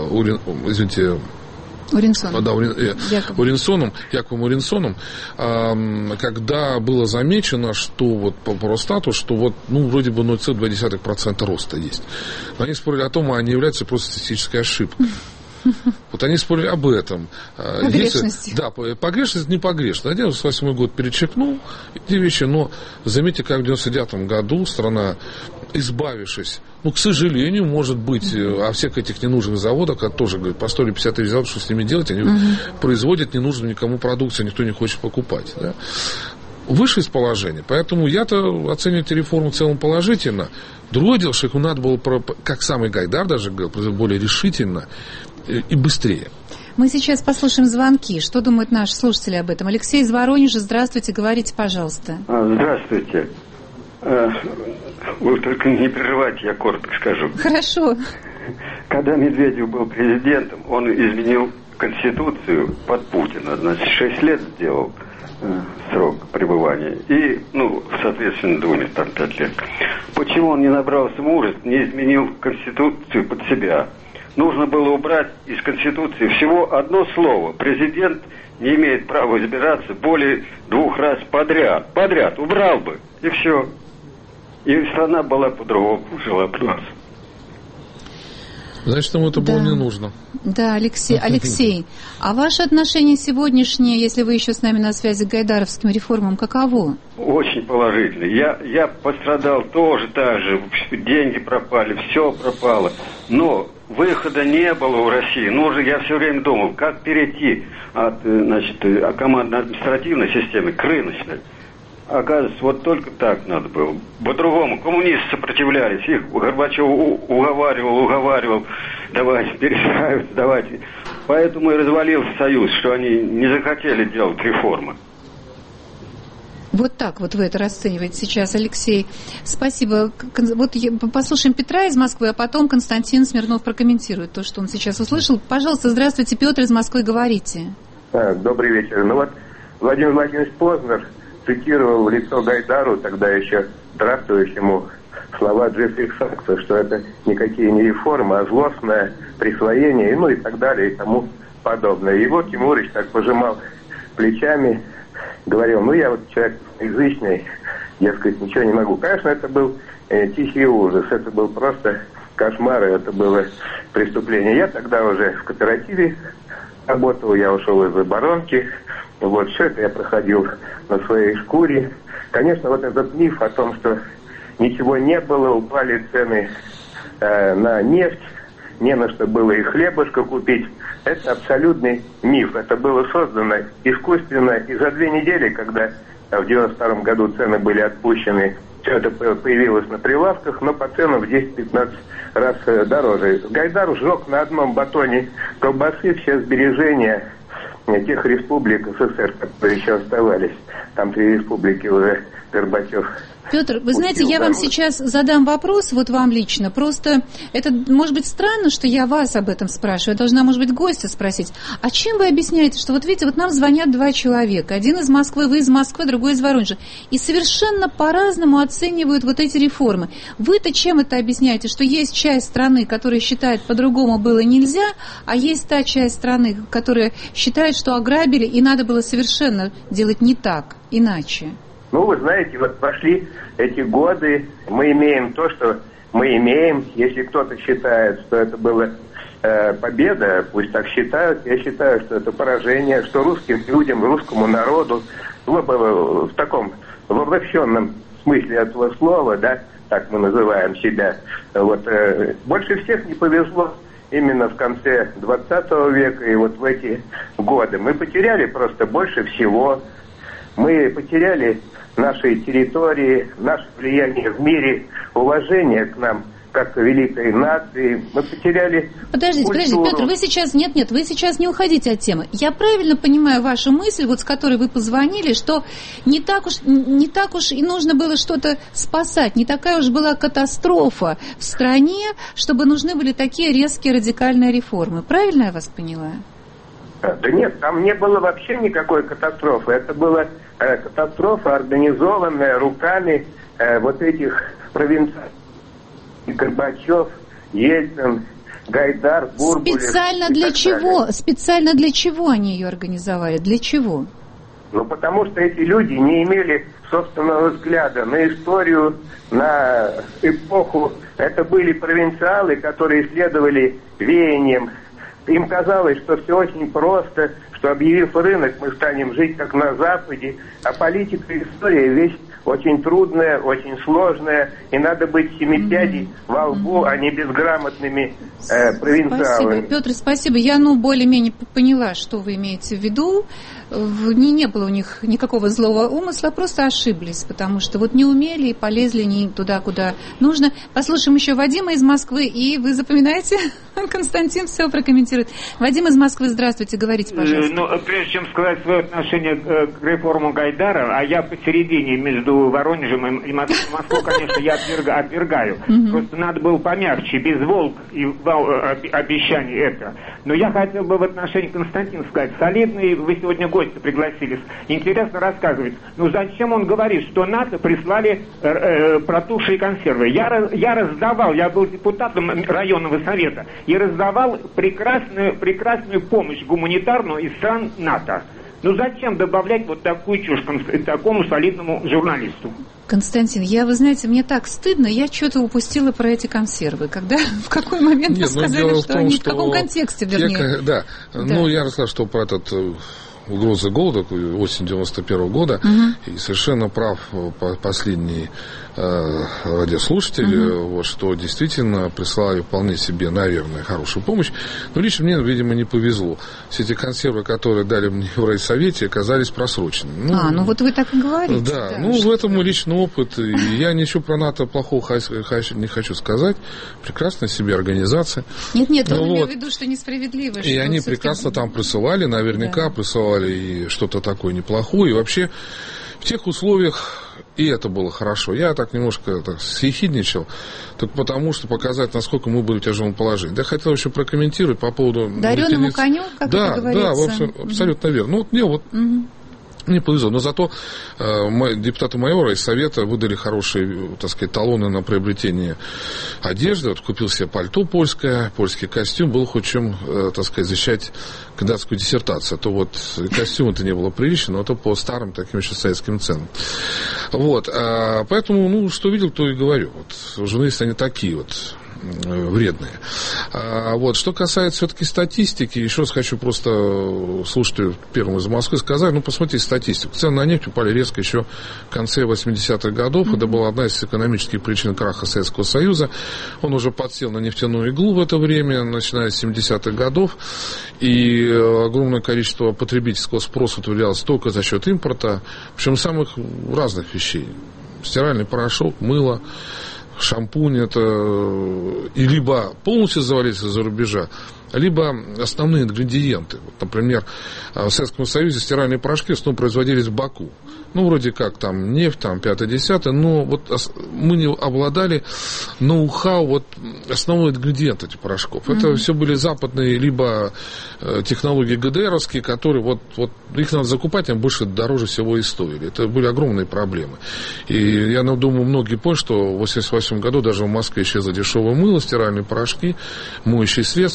Уринсоном. Да, Яковом Уринсоном, когда было замечено, что вот по Росстату, что вот, ну, вроде бы 0,2% роста есть. Но они спорили о том, а не является просто статистической ошибкой. Вот они спорили об этом. Погрешности. Да, погрешность не погрешность. 98 год перечеркнул эти вещи, но заметьте, как в 99 году страна, избавившись, ну, к сожалению, может быть, о всех этих ненужных заводах, как тоже говорят, построили 53 завода, что с ними делать, они производят ненужную никому продукцию, никто не хочет покупать. Да? Вышли из положения. Поэтому я-то оцениваю эту реформу в целом положительно. Другое дело, что их надо было, как самый Гайдар даже говорил, более решительно и быстрее. Мы сейчас послушаем звонки. Что думают наши слушатели об этом? Алексей из Воронежа, здравствуйте, говорите, пожалуйста. Здравствуйте. Вы только не переживайте, я коротко скажу. Хорошо. Когда Медведев был президентом, он изменил Конституцию под Путина. Значит, 6 лет сделал срок пребывания. И, ну, соответственно, думает, там 5 лет. Почему он не набрался мужества, не изменил Конституцию под себя? Нужно было убрать из Конституции всего одно слово. Президент не имеет права избираться более 2 раз подряд. Подряд. Убрал бы. И все. И страна была по-другому, жила бы нас. Значит, ему это было не нужно. Да, Алексей, а ваше отношение сегодняшнее, если вы еще с нами на связи, к гайдаровским реформам, каково? Очень положительно. Я пострадал тоже так же. Деньги пропали, все пропало. Но выхода не было у России. Я все время думал, как перейти от, значит, командно-административной системы к рыночной. Оказывается, вот только так надо было. По-другому. Коммунисты сопротивлялись. Их Горбачев уговаривал. Давайте перестраиваться, давайте. Поэтому и развалился Союз, что они не захотели делать реформы. Вот так вот вы это расцениваете сейчас, Алексей. Спасибо. Вот послушаем Петра из Москвы, а потом Константин Смирнов прокомментирует то, что он сейчас услышал. Пожалуйста, здравствуйте, Петр из Москвы, говорите. Добрый вечер. Ну вот Владимир Владимирович Познер цитировал в лицо Гайдару, тогда еще здравствующему, слова Джеффри Сакса, что это никакие не реформы, а злостное присвоение, ну и так далее, и тому подобное. И вот Тимурыч так пожимал плечами, говорил, ну я вот человек язычный, дескать, ничего не могу. Конечно, это был тихий ужас, это был просто кошмар, это было преступление. Я тогда уже в кооперативе работал, я ушел из оборонки. Вот, все это я проходил на своей шкуре. Конечно, вот этот миф о том, что ничего не было, упали цены на нефть, не на что было и хлебушка купить, это абсолютный миф. Это было создано искусственно, и за 2 недели, когда в 92 году цены были отпущены, все это появилось на прилавках, но по ценам в 10-15 раз дороже. Гайдар сжег на одном батоне колбасы все сбережения тех республик СССР, которые еще оставались. Там 3 республики уже Горбачев. Петр, вы знаете, я вам сейчас задам вопрос, вот вам лично. Просто это, может быть, странно, что я вас об этом спрашиваю. Я должна, может быть, гостя спросить. А чем вы объясняете, что вот видите, вот нам звонят 2 человека. Один из Москвы, вы из Москвы, другой из Воронежа. И совершенно по-разному оценивают вот эти реформы. Вы-то чем это объясняете? Что есть часть страны, которая считает, по-другому было нельзя, а есть та часть страны, которая считает, что ограбили, и надо было совершенно делать не так, иначе. Ну, вы знаете, вот прошли эти годы, мы имеем то, что мы имеем. Если кто-то считает, что это было победа, пусть так считают, я считаю, что это поражение, что русским людям, русскому народу в таком, в обобщенном смысле этого слова, да, так мы называем себя, вот, больше всех не повезло именно в конце 20 века и вот в эти годы. Мы потеряли просто больше всего. Мы потеряли наши территории, наше влияние в мире, уважение к нам как к великой нации. Мы потеряли Подождите, Петр, вы сейчас... Нет, вы сейчас не уходите от темы. Я правильно понимаю вашу мысль, вот с которой вы позвонили, что не так уж и нужно было что-то спасать, не такая уж была катастрофа в стране, чтобы нужны были такие резкие радикальные реформы. Правильно я вас поняла? Да нет, там не было вообще никакой катастрофы. Это была катастрофа, организованная руками вот этих провинциальных. Горбачев, Ельцин, Гайдар, Бурбулев. Специально для чего? Специально для чего они ее организовали? Для чего? Ну, потому что эти люди не имели собственного взгляда на историю, на эпоху. Это были провинциалы, которые следовали веяниям. Им казалось, что все очень просто, что, объявив рынок, мы станем жить как на Западе. А политика и история вещь очень трудная, очень сложная, и надо быть семипядей во лбу, а не безграмотными провинциалами. Спасибо, Петр, спасибо. Я, более-менее поняла, что вы имеете в виду. Не было у них никакого злого умысла, просто ошиблись, потому что вот не умели и полезли не туда, куда нужно. Послушаем еще Вадима из Москвы, и вы запоминаете? Константин все прокомментирует. Вадим из Москвы, здравствуйте, говорите, пожалуйста. Прежде чем сказать свое отношение к реформу Гайдара, а я посередине между Воронежем и Москвой, конечно, я отвергаю. Просто надо было помягче, без волк и обещаний это. Но я хотел бы в отношении Константина сказать, солидный вы сегодня гости пригласились, интересно рассказывать. Зачем он говорит, что НАТО прислали протухшие консервы? Я раздавал, я был депутатом районного совета, и раздавал прекрасную помощь гуманитарную из стран НАТО. Зачем добавлять вот такую чушь такому солидному журналисту? Константин, вы знаете, мне так стыдно, я что-то упустила про эти консервы. В какой момент вы сказали, что они в каком контексте, вернее? Да. Я рассказал, что про этот угрозы голода, осень 91 года, и совершенно прав последний радиослушатель, что действительно прислали вполне себе, наверное, хорошую помощь. Но лично мне, видимо, не повезло. Все эти консервы, которые дали мне в райсовете, оказались просроченными. Вот вы так и говорите. Да, в этом мой личный опыт. И я ничего про НАТО плохого не хочу сказать. Прекрасная себе организация. Нет, он имел в виду, что несправедливо. И они прекрасно там присылали, наверняка присылали и что-то такое неплохое. И вообще в тех условиях и это было хорошо. Я так немножко съехидничал, только потому, что показать, насколько мы были в тяжелом положении. Да, хотел еще прокомментировать по поводу... Дареному коню, как это говорится. Да, абсолютно верно. Мне не повезло, но зато депутаты майора из Совета выдали хорошие, талоны на приобретение одежды. Купил себе пальто польское, польский костюм, был хоть чем, защищать кандидатскую диссертацию. А то костюма-то не было прилично, но это по старым таким еще советским ценам. Поэтому, что видел, то и говорю. Журналисты, они такие вредные. Что касается все-таки статистики, еще раз хочу просто слушателю первому из Москвы сказать, посмотрите статистику. Цены на нефть упали резко еще в конце 80-х годов. Это была одна из экономических причин краха Советского Союза. Он уже подсел на нефтяную иглу в это время, начиная с 70-х годов. И огромное количество потребительского спроса удовлетворялось только за счет импорта, причем самых разных вещей. Стиральный порошок, мыло, шампунь, это и либо полностью завалится из-за рубежа, либо основные ингредиенты. Например, в Советском Союзе стиральные порошки в основном производились в Баку. Вроде как там нефть, там 5-10, но мы не обладали ноу-хау основной ингредиент этих порошков. Это все были западные либо технологии ГДРовские, которые их надо закупать, они больше дороже всего и стоили. Это были огромные проблемы. И я думаю, многие поняли, что в 1988 году даже в Москве исчезло дешевое мыло, стиральные порошки, моющие средства всевозможные.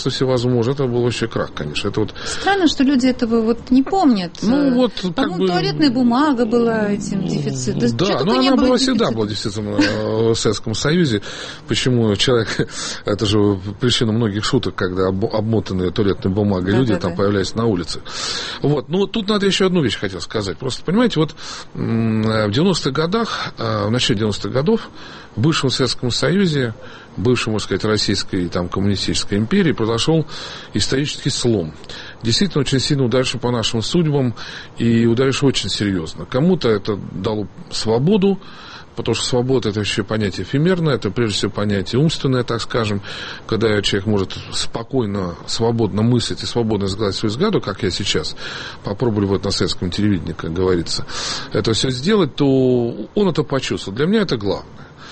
невозможно. Это был вообще крах, конечно. Это вот... Странно, что люди этого вот не помнят. Ну, вот, по-моему, туалетная бумага была этим дефицитом. Да, но она была всегда была дефицитом в Советском Союзе. Почему человек... Это же причина многих шуток, когда обмотанные туалетной бумагой люди там появляются на улице. Вот. Ну, тут надо еще одну вещь хотел сказать. Просто, понимаете, вот в 90-х годах, в начале 90-х годов в бывшем Советском Союзе, бывшей, можно сказать, Российской там, коммунистической империи произошел исторический слом. Действительно, очень сильно ударивший по нашим судьбам и ударивший очень серьезно. Кому-то это дало свободу, потому что свобода – это вообще понятие эфемерное, это прежде всего понятие умственное, так скажем, когда человек может спокойно, свободно мыслить и свободно излагать свою взгляду, как я сейчас попробовали вот на советском телевидении, как говорится, это все сделать, то он это почувствовал. Для меня это главное.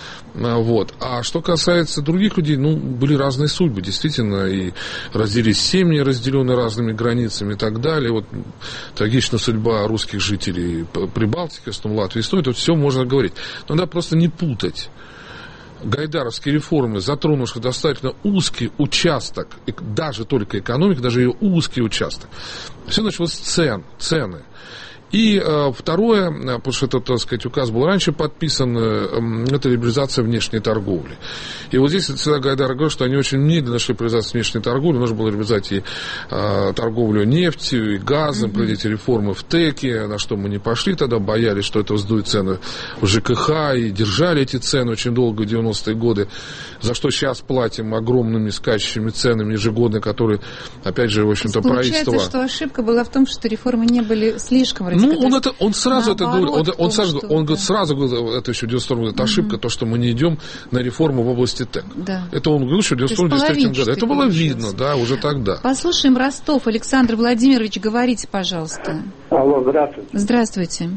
Вот. А что касается других людей, ну, были разные судьбы, действительно, и разделились семьи, разделенные разными границами и так далее. Вот трагичная судьба русских жителей Прибалтики, Латвии, Эстонии, это все можно говорить. Но надо просто не путать гайдаровские реформы, затронувшие достаточно узкий участок, даже только экономики, даже ее узкий участок. Все началось с цены. И второе, потому что этот, так сказать, указ был раньше подписан, это либерализация внешней торговли. И вот здесь всегда Гайдар говорил, что они очень медленно шли к либерализации внешней торговли. Нужно было либерализовать и торговлю нефтью, и газом, проводить реформы в ТЭКе, на что мы не пошли тогда, боялись, что это вздует цены в ЖКХ, и держали эти цены очень долго, в 90-е годы, за что сейчас платим огромными скачущими ценами ежегодно, которые, опять же, в общем-то, правительство... Получается, что ошибка была в том, что реформы не были слишком радикальными. Ну, он сразу это говорил, он сразу говорил, это еще в 92 году, это ошибка, то, что мы не идем на реформу в области ТЭК. Да. Это он говорил еще в 92 году. Это было видно, да, уже тогда. Послушаем Ростов. Александр Владимирович, говорите, пожалуйста. Алло, здравствуйте. Здравствуйте.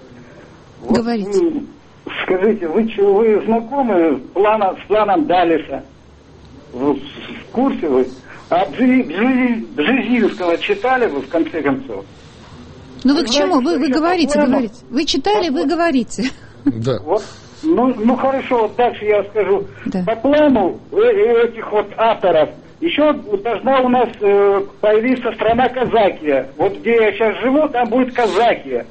Вот, говорите. Скажите, вы знакомы с планом Далиса? В курсе вы? А Бжезинского читали вы, в конце концов? Ну вы к чему? Вы говорите. Вы читали, вы говорите. Да. Вот, ну хорошо, вот дальше я скажу. Да. По плану этих вот авторов еще должна у нас появиться страна Казакия. Вот где я сейчас живу, там будет Казакия.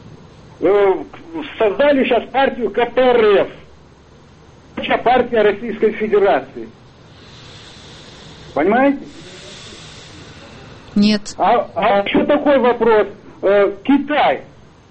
Создали сейчас партию КПРФ. Партия Российской Федерации. Понимаете? Нет. А еще такой вопрос. Китай,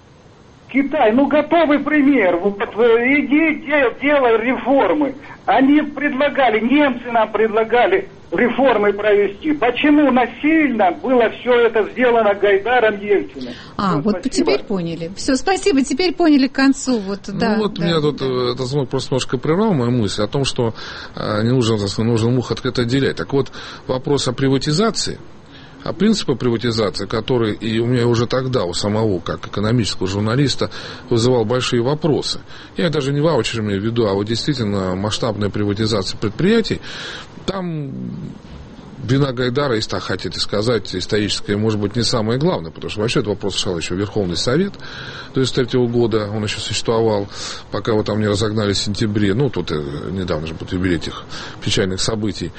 ну готовый пример. Вот, иди, делай реформы. Они предлагали, немцы нам предлагали реформы провести. Почему насильно было все это сделано Гайдаром, Ельциным? Вот теперь поняли. Все, спасибо, теперь поняли к концу. Вот, да, ну вот да, меня да. тут этот звонок просто немножко прервал мою мысль о том, что не нужно мух открыто отделять. Так вот, вопрос о приватизации, а принципы приватизации, которые и у меня уже тогда, у самого, как экономического журналиста, вызывал большие вопросы. Я даже не ваучер имею в виду, а вот действительно масштабная приватизация предприятий, там вина Гайдара, если так хотите сказать, историческая, может быть, не самое главное, потому что вообще этот вопрос решал еще Верховный Совет до 1993 года, он еще существовал, пока его там не разогнали в сентябре, ну, тут недавно же будет юбилей этих печальных событий.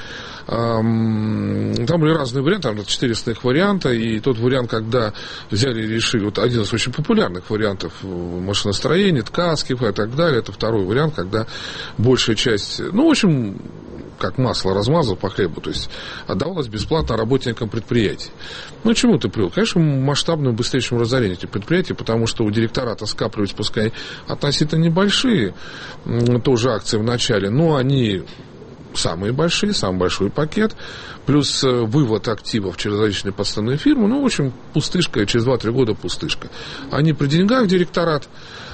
Там были разные варианты, там 4 основных варианта, и тот вариант, когда взяли и решили, вот один из очень популярных вариантов машиностроения, ткацких и так далее, это второй вариант, когда большая часть, ну, в общем, как масло размазал по хлебу, то есть отдавалось бесплатно работникам предприятий. Ну, к чему это привело? Конечно, масштабному, быстрейшему разорению этих предприятий, потому что у директората скапливались, пускай относительно небольшие тоже акции в начале, но они самые большие, самый большой пакет, плюс вывод активов через различные подставные фирмы, ну, в общем, пустышка, через 2-3 года пустышка. Они при деньгах директорат,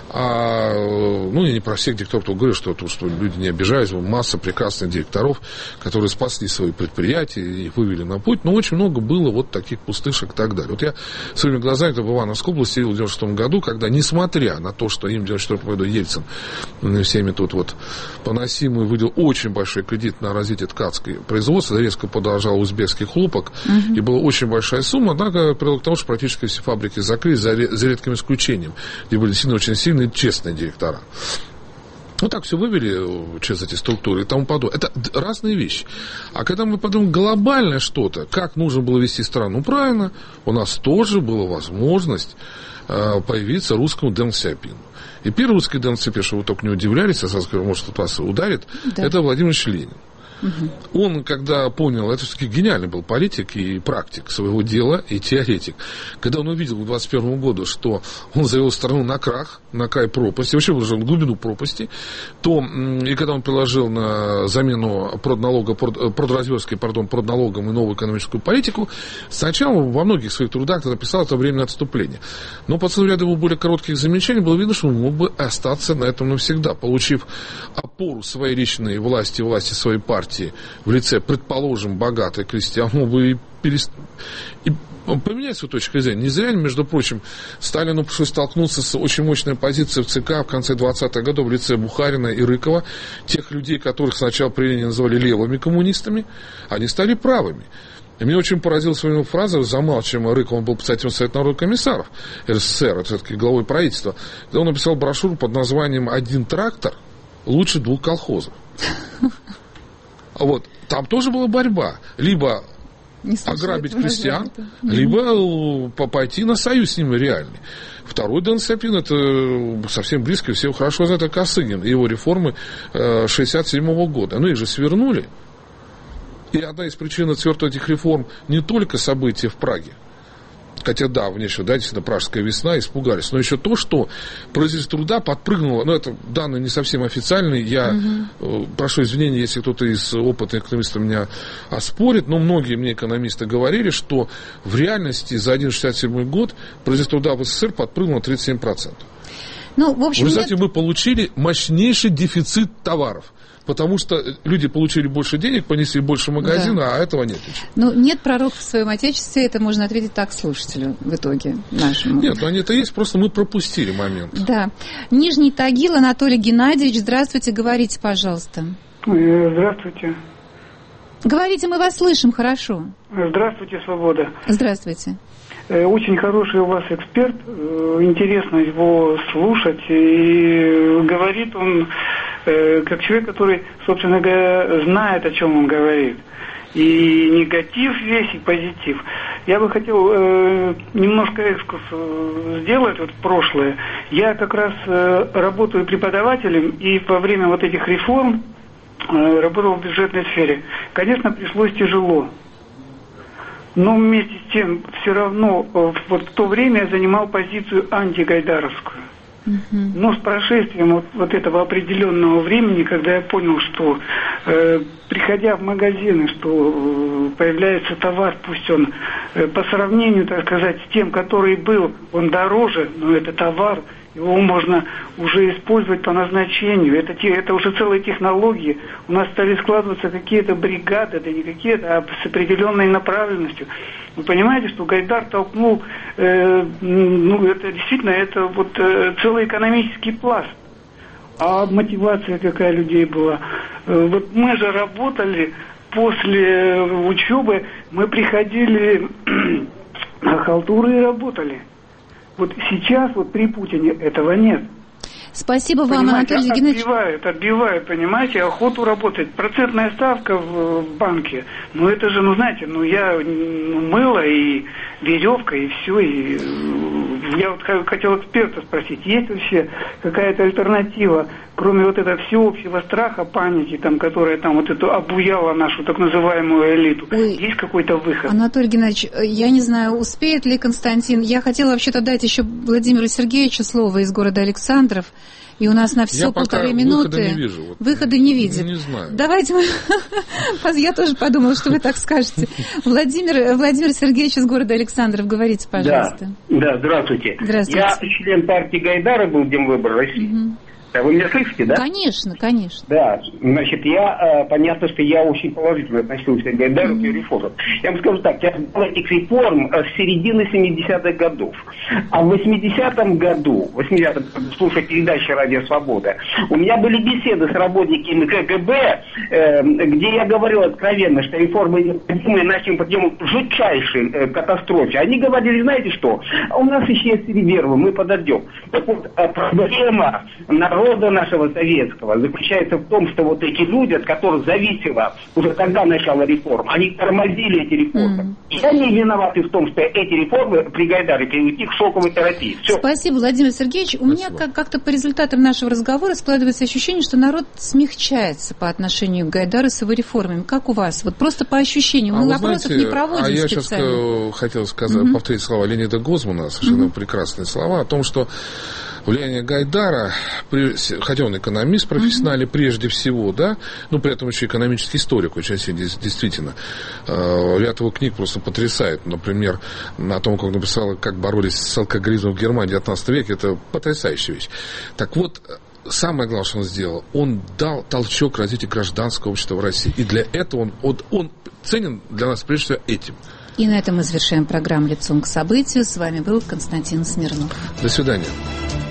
ну, я не про всех директоров, кто говорит, что люди не обижаются, масса прекрасных директоров, которые спасли свои предприятия и вывели на путь, но очень много было вот таких пустышек и так далее. Вот я своими глазами в Ивановской области видел в 96 году, когда, несмотря на то, что им в 94 году Ельцин всеми тут вот поносимый выделил очень большой кредит на развитие ткацкой производства, резко подорожал узбекский хлопок, и была очень большая сумма, однако привело к тому, что практически все фабрики закрылись, за редким исключением, где были действительно очень сильные, честные директора. Вот так все вывели через эти структуры и тому подобное. Это разные вещи. А когда мы подумаем глобальное что-то, как нужно было вести страну правильно, у нас тоже была возможность появиться русскому Дэн Сяопину. И первый русский Дэн Сяопин, что вы только не удивлялись, я сразу говорю, может, это вас ударит, да. Это Владимир Ильич Ленин. Угу. Он, когда понял, это все-таки гениальный был политик и практик своего дела, и теоретик. Когда он увидел к 2021 году, что он завел страну на крах, на край пропасти, вообще выложил в глубину пропасти, то, и когда он приложил на замену продналогам и новую экономическую политику, сначала во многих своих трудах написал это временное отступление. Но по целому ряду его более коротких замечаний было видно, что он мог бы остаться на этом навсегда, получив опору своей личной власти своей партии, в лице, предположим, богатой крестьян, мог бы и поменять свою точку зрения. Не зря, между прочим, Сталину пришлось столкнуться с очень мощной позицией в ЦК в конце 20-х годов в лице Бухарина и Рыкова, тех людей, которых сначала при Ленине называли левыми коммунистами, они стали правыми. И меня очень поразила своя фраза, замалчиваем Рыков, он был председателем Совета народных комиссаров РСФСР, это все-таки главой правительства, когда он написал брошюру под названием «Один трактор лучше 2 колхозов». Вот, там тоже была борьба. Либо ограбить крестьян, либо пойти на союз с ними реальный. Второй Дэн Сяопин, это совсем близко, все хорошо знают, это Косыгин, его реформы 1967 года. Ну, их же свернули. И одна из причин отсвертывания этих реформ не только события в Праге, хотя да, внешне, да, действительно, пражская весна, испугались. Но еще то, что производительность труда подпрыгнуло, ну, это данные не совсем официальные, я прошу извинения, если кто-то из опытных экономистов меня оспорит, но многие мне экономисты говорили, что в реальности за 1967 год производительность труда в СССР подпрыгнуло 37%. Ну, в общем, в результате мы получили мощнейший дефицит товаров. Потому что люди получили больше денег, понесли больше магазина, да. А этого нет. Ну, нет пророков в своем отечестве, это можно ответить так слушателю в итоге нашему. Нет, они-то есть, просто мы пропустили момент. Да. Нижний Тагил, Анатолий Геннадьевич, здравствуйте, говорите, пожалуйста. Здравствуйте. Говорите, мы вас слышим хорошо. Здравствуйте, Свобода. Здравствуйте. Очень хороший у вас эксперт, интересно его слушать, и говорит он как человек, который, собственно говоря, знает, о чем он говорит. И негатив весь, и позитив. Я бы хотел немножко экскурс сделать вот в прошлое. Я как раз работаю преподавателем, и во время вот этих реформ работал в бюджетной сфере. Конечно, пришлось тяжело. Но вместе с тем, все равно, вот в то время я занимал позицию антигайдаровскую. Но с прошествием вот этого определенного времени, когда я понял, что приходя в магазины, что появляется товар, пусть он по сравнению, так сказать, с тем, который был, он дороже, но это товар, его можно уже использовать по назначению. Это уже целые технологии. У нас стали складываться какие-то бригады, да не какие-то, а с определенной направленностью. Вы понимаете, что Гайдар толкнул, это действительно, это вот целый экономический пласт. А мотивация какая людей была? Вот мы же работали после учебы, мы приходили на халтуры и работали. Вот сейчас, вот при Путине, этого нет. Спасибо вам, Анатолий Геннадьевич. Отбивают, понимаете, охоту работать. Процентная ставка в банке, это же, знаете, мыло и веревка, и все. И я вот хотел эксперта спросить, есть вообще какая-то альтернатива, кроме вот этого всеобщего страха, паники, которая вот эту обуяла нашу так называемую элиту? Есть какой-то выход? Анатолий Геннадьевич, я не знаю, успеет ли Константин. Я хотела вообще-то дать еще Владимиру Сергеевичу слово из города Александров. И у нас на все 1,5 минуты. Я не вижу. Выхода не видит. Не знаю. Давайте мы... Я тоже подумала, что вы так скажете. Владимир Сергеевич из города Александров, говорите, пожалуйста. Да, здравствуйте. Здравствуйте. Я член партии Гайдара был Демвыбор России. Вы меня слышите, да? Конечно. Да, значит, понятно, что я очень положительно относился к Гайдару и реформам. Я вам скажу так, я был этих реформ с середины 70-х годов. А в 80-м году, слушая передачу «Радио Свобода», у меня были беседы с работниками КГБ, где я говорил откровенно, что реформы необходимы, иначе мы подъем жутчайшей катастрофе. Они говорили, знаете что, у нас исчез резервы, мы подождем. Так вот, проблема народа народа нашего советского заключается в том, что вот эти люди, от которых зависело уже тогда начало реформ, они тормозили эти реформы. И они виноваты в том, что эти реформы при Гайдаре привели к шоковой терапии. Все. Спасибо, Владимир Сергеевич. У меня как-то по результатам нашего разговора складывается ощущение, что народ смягчается по отношению к Гайдару с его реформами. Как у вас? Вот просто по ощущениям. Мы вопросов не проводим я специально. сейчас хотел сказать, повторить слова Леонида Гозмана, совершенно прекрасные слова, о том, что влияние Гайдара, хотя он экономист профессиональный прежде всего, да, но при этом еще экономический историк очень сильно, действительно. Ряд его книг просто потрясает. Например, о том, как он написал, как боролись с алкоголизмом в Германии в 19 веке, это потрясающая вещь. Так вот, самое главное, что он сделал, он дал толчок развитию гражданского общества в России. И для этого он ценен для нас прежде всего этим. И на этом мы завершаем программу «Лицом к событию». С вами был Константин Смирнов. До свидания.